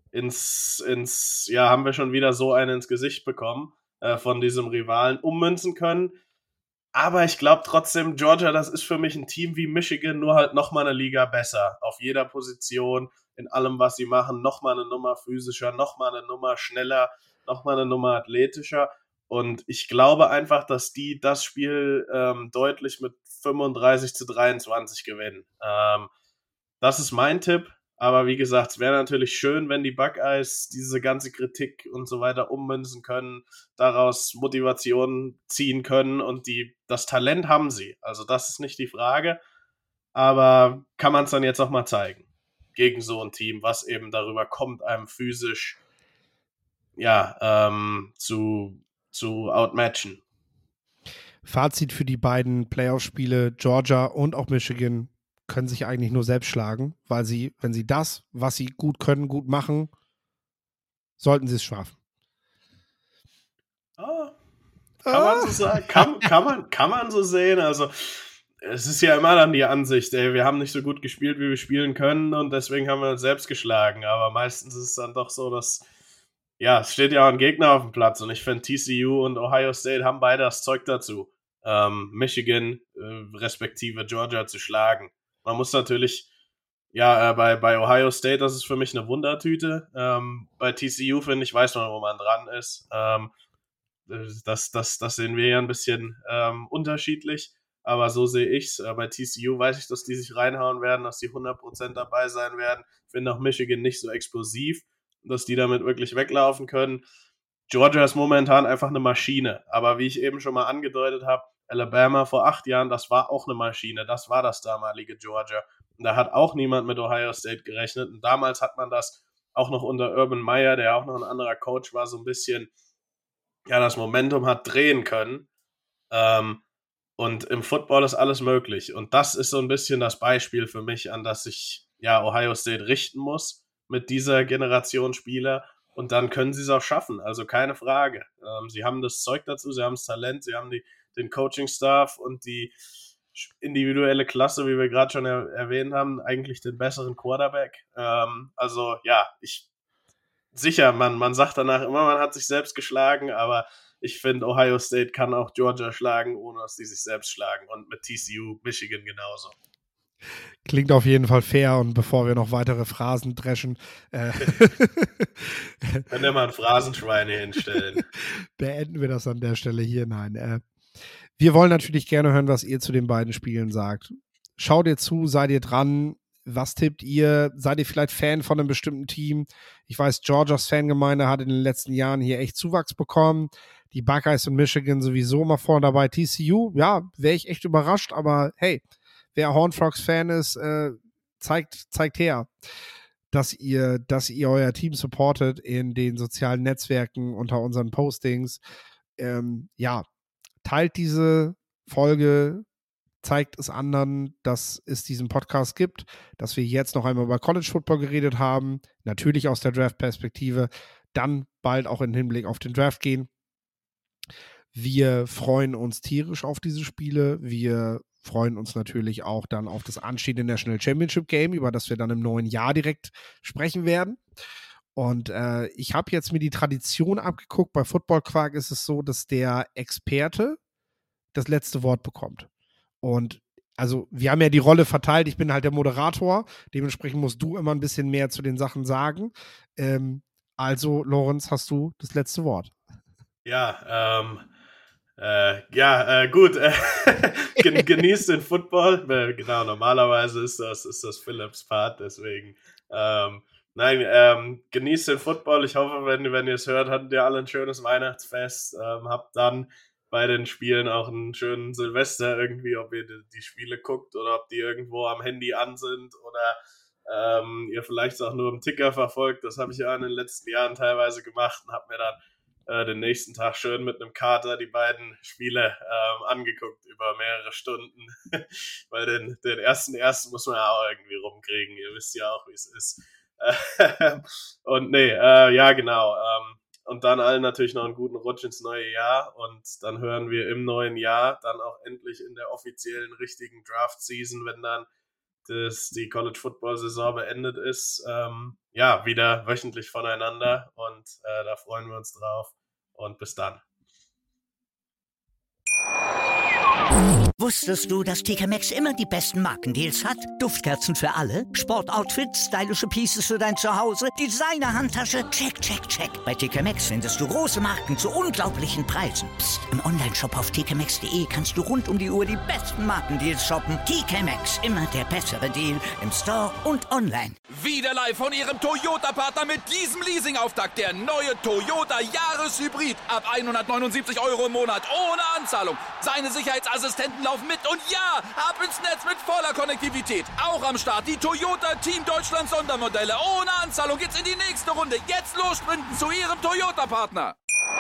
haben wir schon wieder so einen ins Gesicht bekommen von diesem Rivalen, ummünzen können. Aber ich glaube trotzdem, Georgia, das ist für mich ein Team wie Michigan, nur halt nochmal eine Liga besser. Auf jeder Position, in allem, was sie machen, nochmal eine Nummer physischer, nochmal eine Nummer schneller, nochmal eine Nummer athletischer. Und ich glaube einfach, dass die das Spiel deutlich mit 35-23 gewinnen. Das ist mein Tipp. Aber wie gesagt, es wäre natürlich schön, wenn die Buckeyes diese ganze Kritik und so weiter ummünzen können, daraus Motivation ziehen können, und das Talent haben sie. Also das ist nicht die Frage. Aber kann man es dann jetzt auch mal zeigen gegen so ein Team, was eben darüber kommt, einem physisch zu outmatchen. Fazit für die beiden Playoff-Spiele: Georgia und auch Michigan können sich eigentlich nur selbst schlagen, weil sie, wenn sie das, was sie gut können, gut machen, sollten sie es schaffen. Kann man so sagen? Kann man so sehen? Also es ist ja immer dann die Ansicht, ey, wir haben nicht so gut gespielt, wie wir spielen können, und deswegen haben wir uns selbst geschlagen. Aber meistens ist es dann doch so, dass es steht ja auch ein Gegner auf dem Platz, und ich finde, TCU und Ohio State haben beide das Zeug dazu, Michigan respektive Georgia zu schlagen. Man muss natürlich, bei Ohio State, das ist für mich eine Wundertüte. Bei TCU, finde ich, weiß man, wo man dran ist. Das sehen wir ja ein bisschen unterschiedlich, aber so sehe ich es. Bei TCU weiß ich, dass die sich reinhauen werden, dass die 100% dabei sein werden. Ich finde auch Michigan nicht so explosiv, dass die damit wirklich weglaufen können. Georgia ist momentan einfach eine Maschine, aber wie ich eben schon mal angedeutet habe, Alabama vor 8 Jahren, das war auch eine Maschine, das war das damalige Georgia. Und da hat auch niemand mit Ohio State gerechnet, und damals hat man das auch noch unter Urban Meyer, der auch noch ein anderer Coach war, so ein bisschen, das Momentum hat drehen können. Und im Football ist alles möglich. Und das ist so ein bisschen das Beispiel für mich, an das sich Ohio State richten muss mit dieser Generation Spieler. und dann können sie es auch schaffen, also keine Frage. Sie haben das Zeug dazu, sie haben das Talent, sie haben den Coaching-Staff und die individuelle Klasse, wie wir gerade schon erwähnt haben, eigentlich den besseren Quarterback. Also ja, sicher, man sagt danach immer, man hat sich selbst geschlagen, aber ich finde, Ohio State kann auch Georgia schlagen, ohne dass die sich selbst schlagen. Und mit TCU, Michigan genauso. Klingt auf jeden Fall fair, und bevor wir noch weitere Phrasen dreschen, Können wir mal ein Phrasenschweine hinstellen. beenden wir das an der Stelle hier. Nein. Wir wollen natürlich gerne hören, was ihr zu den beiden Spielen sagt. Schaut ihr zu, seid ihr dran? Was tippt ihr? Seid ihr vielleicht Fan von einem bestimmten Team? Ich weiß, Georgias Fangemeinde hat in den letzten Jahren hier echt Zuwachs bekommen. Die Buckeyes und Michigan sowieso mal vorne dabei. TCU, ja, wäre ich echt überrascht, aber hey, wer Horned Frogs Fan ist, zeigt her, dass ihr euer Team supportet in den sozialen Netzwerken unter unseren Postings. Teilt diese Folge, zeigt es anderen, dass es diesen Podcast gibt, dass wir jetzt noch einmal über College Football geredet haben, natürlich aus der Draft-Perspektive, dann bald auch im Hinblick auf den Draft gehen. Wir freuen uns tierisch auf diese Spiele. Wir freuen uns natürlich auch dann auf das anstehende National Championship Game, über das wir dann im neuen Jahr direkt sprechen werden. Und ich habe jetzt mir die Tradition abgeguckt. Bei Football Quark ist es so, dass der Experte das letzte Wort bekommt. Und also wir haben ja die Rolle verteilt. Ich bin halt der Moderator. Dementsprechend musst du immer ein bisschen mehr zu den Sachen sagen. Also, Lorenz, hast du das letzte Wort. Gut. Genießt den Football. Genau, normalerweise ist das Philips Part, deswegen. Genießt den Football. Ich hoffe, wenn ihr es hört, hattet ihr alle ein schönes Weihnachtsfest. Habt dann bei den Spielen auch einen schönen Silvester irgendwie, ob ihr die Spiele guckt oder ob die irgendwo am Handy an sind oder ihr vielleicht auch nur im Ticker verfolgt. Das habe ich ja in den letzten Jahren teilweise gemacht und habe mir dann den nächsten Tag schön mit einem Kater die beiden Spiele angeguckt über mehrere Stunden. Weil den ersten muss man ja auch irgendwie rumkriegen. Ihr wisst ja auch, wie es ist. Und genau. Und dann allen natürlich noch einen guten Rutsch ins neue Jahr. Und dann hören wir im neuen Jahr dann auch endlich in der offiziellen richtigen Draft-Season, wenn dann die College-Football-Saison beendet ist, wieder wöchentlich voneinander. Und da freuen wir uns drauf. Und bis dann. Wusstest du, dass TK Maxx immer die besten Markendeals hat? Duftkerzen für alle, Sportoutfits, stylische Pieces für dein Zuhause, Designer-Handtasche, check, check, check. Bei TK Maxx findest du große Marken zu unglaublichen Preisen. Psst. Im Onlineshop auf tkmaxx.de kannst du rund um die Uhr die besten Markendeals shoppen. TK Maxx, immer der bessere Deal im Store und online. Wieder live von ihrem Toyota-Partner mit diesem Leasing-Auftakt. Der neue Toyota Jahreshybrid. Ab 179 € im Monat ohne Anzahlung. Seine Sicherheitsassistenten laufen mit und ja, ab ins Netz mit voller Konnektivität. Auch am Start die Toyota Team Deutschland Sondermodelle. Ohne Anzahlung geht's in die nächste Runde. Jetzt los sprinten zu ihrem Toyota-Partner.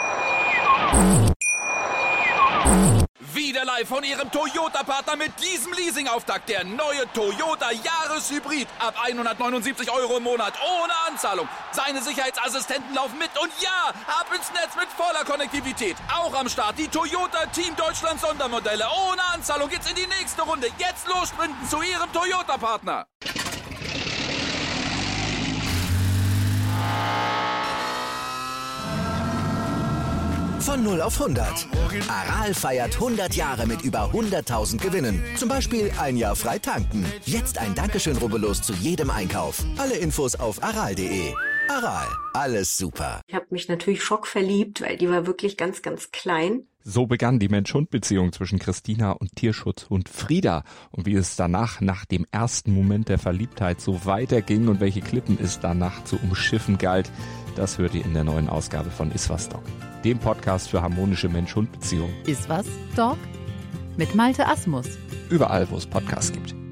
Wieder live von ihrem Toyota-Partner mit diesem Leasing-Auftakt. Der neue Toyota Jahreshybrid. Ab 179 € im Monat ohne Anzahlung. Seine Sicherheitsassistenten laufen mit und ja, ab ins Netz mit voller Konnektivität. Auch am Start die Toyota Team Deutschland Sondermodelle. Ohne Anzahlung geht's in die nächste Runde. Jetzt los sprinten zu ihrem Toyota-Partner. Von 0 auf 100. Aral feiert 100 Jahre mit über 100.000 Gewinnen. Zum Beispiel ein Jahr frei tanken. Jetzt ein Dankeschön, rubbellos zu jedem Einkauf. Alle Infos auf aral.de. Aral, alles super. Ich habe mich natürlich schockverliebt, weil die war wirklich ganz, ganz klein. So begann die Mensch-Hund-Beziehung zwischen Christina und Tierschutzhund Frieda. Und wie es danach, nach dem ersten Moment der Verliebtheit, so weiterging und welche Klippen es danach zu umschiffen galt, das hört ihr in der neuen Ausgabe von Iswas Dog, dem Podcast für harmonische Mensch-Hund-Beziehungen. Iswas Dog? Mit Malte Asmus. Überall, wo es Podcasts gibt.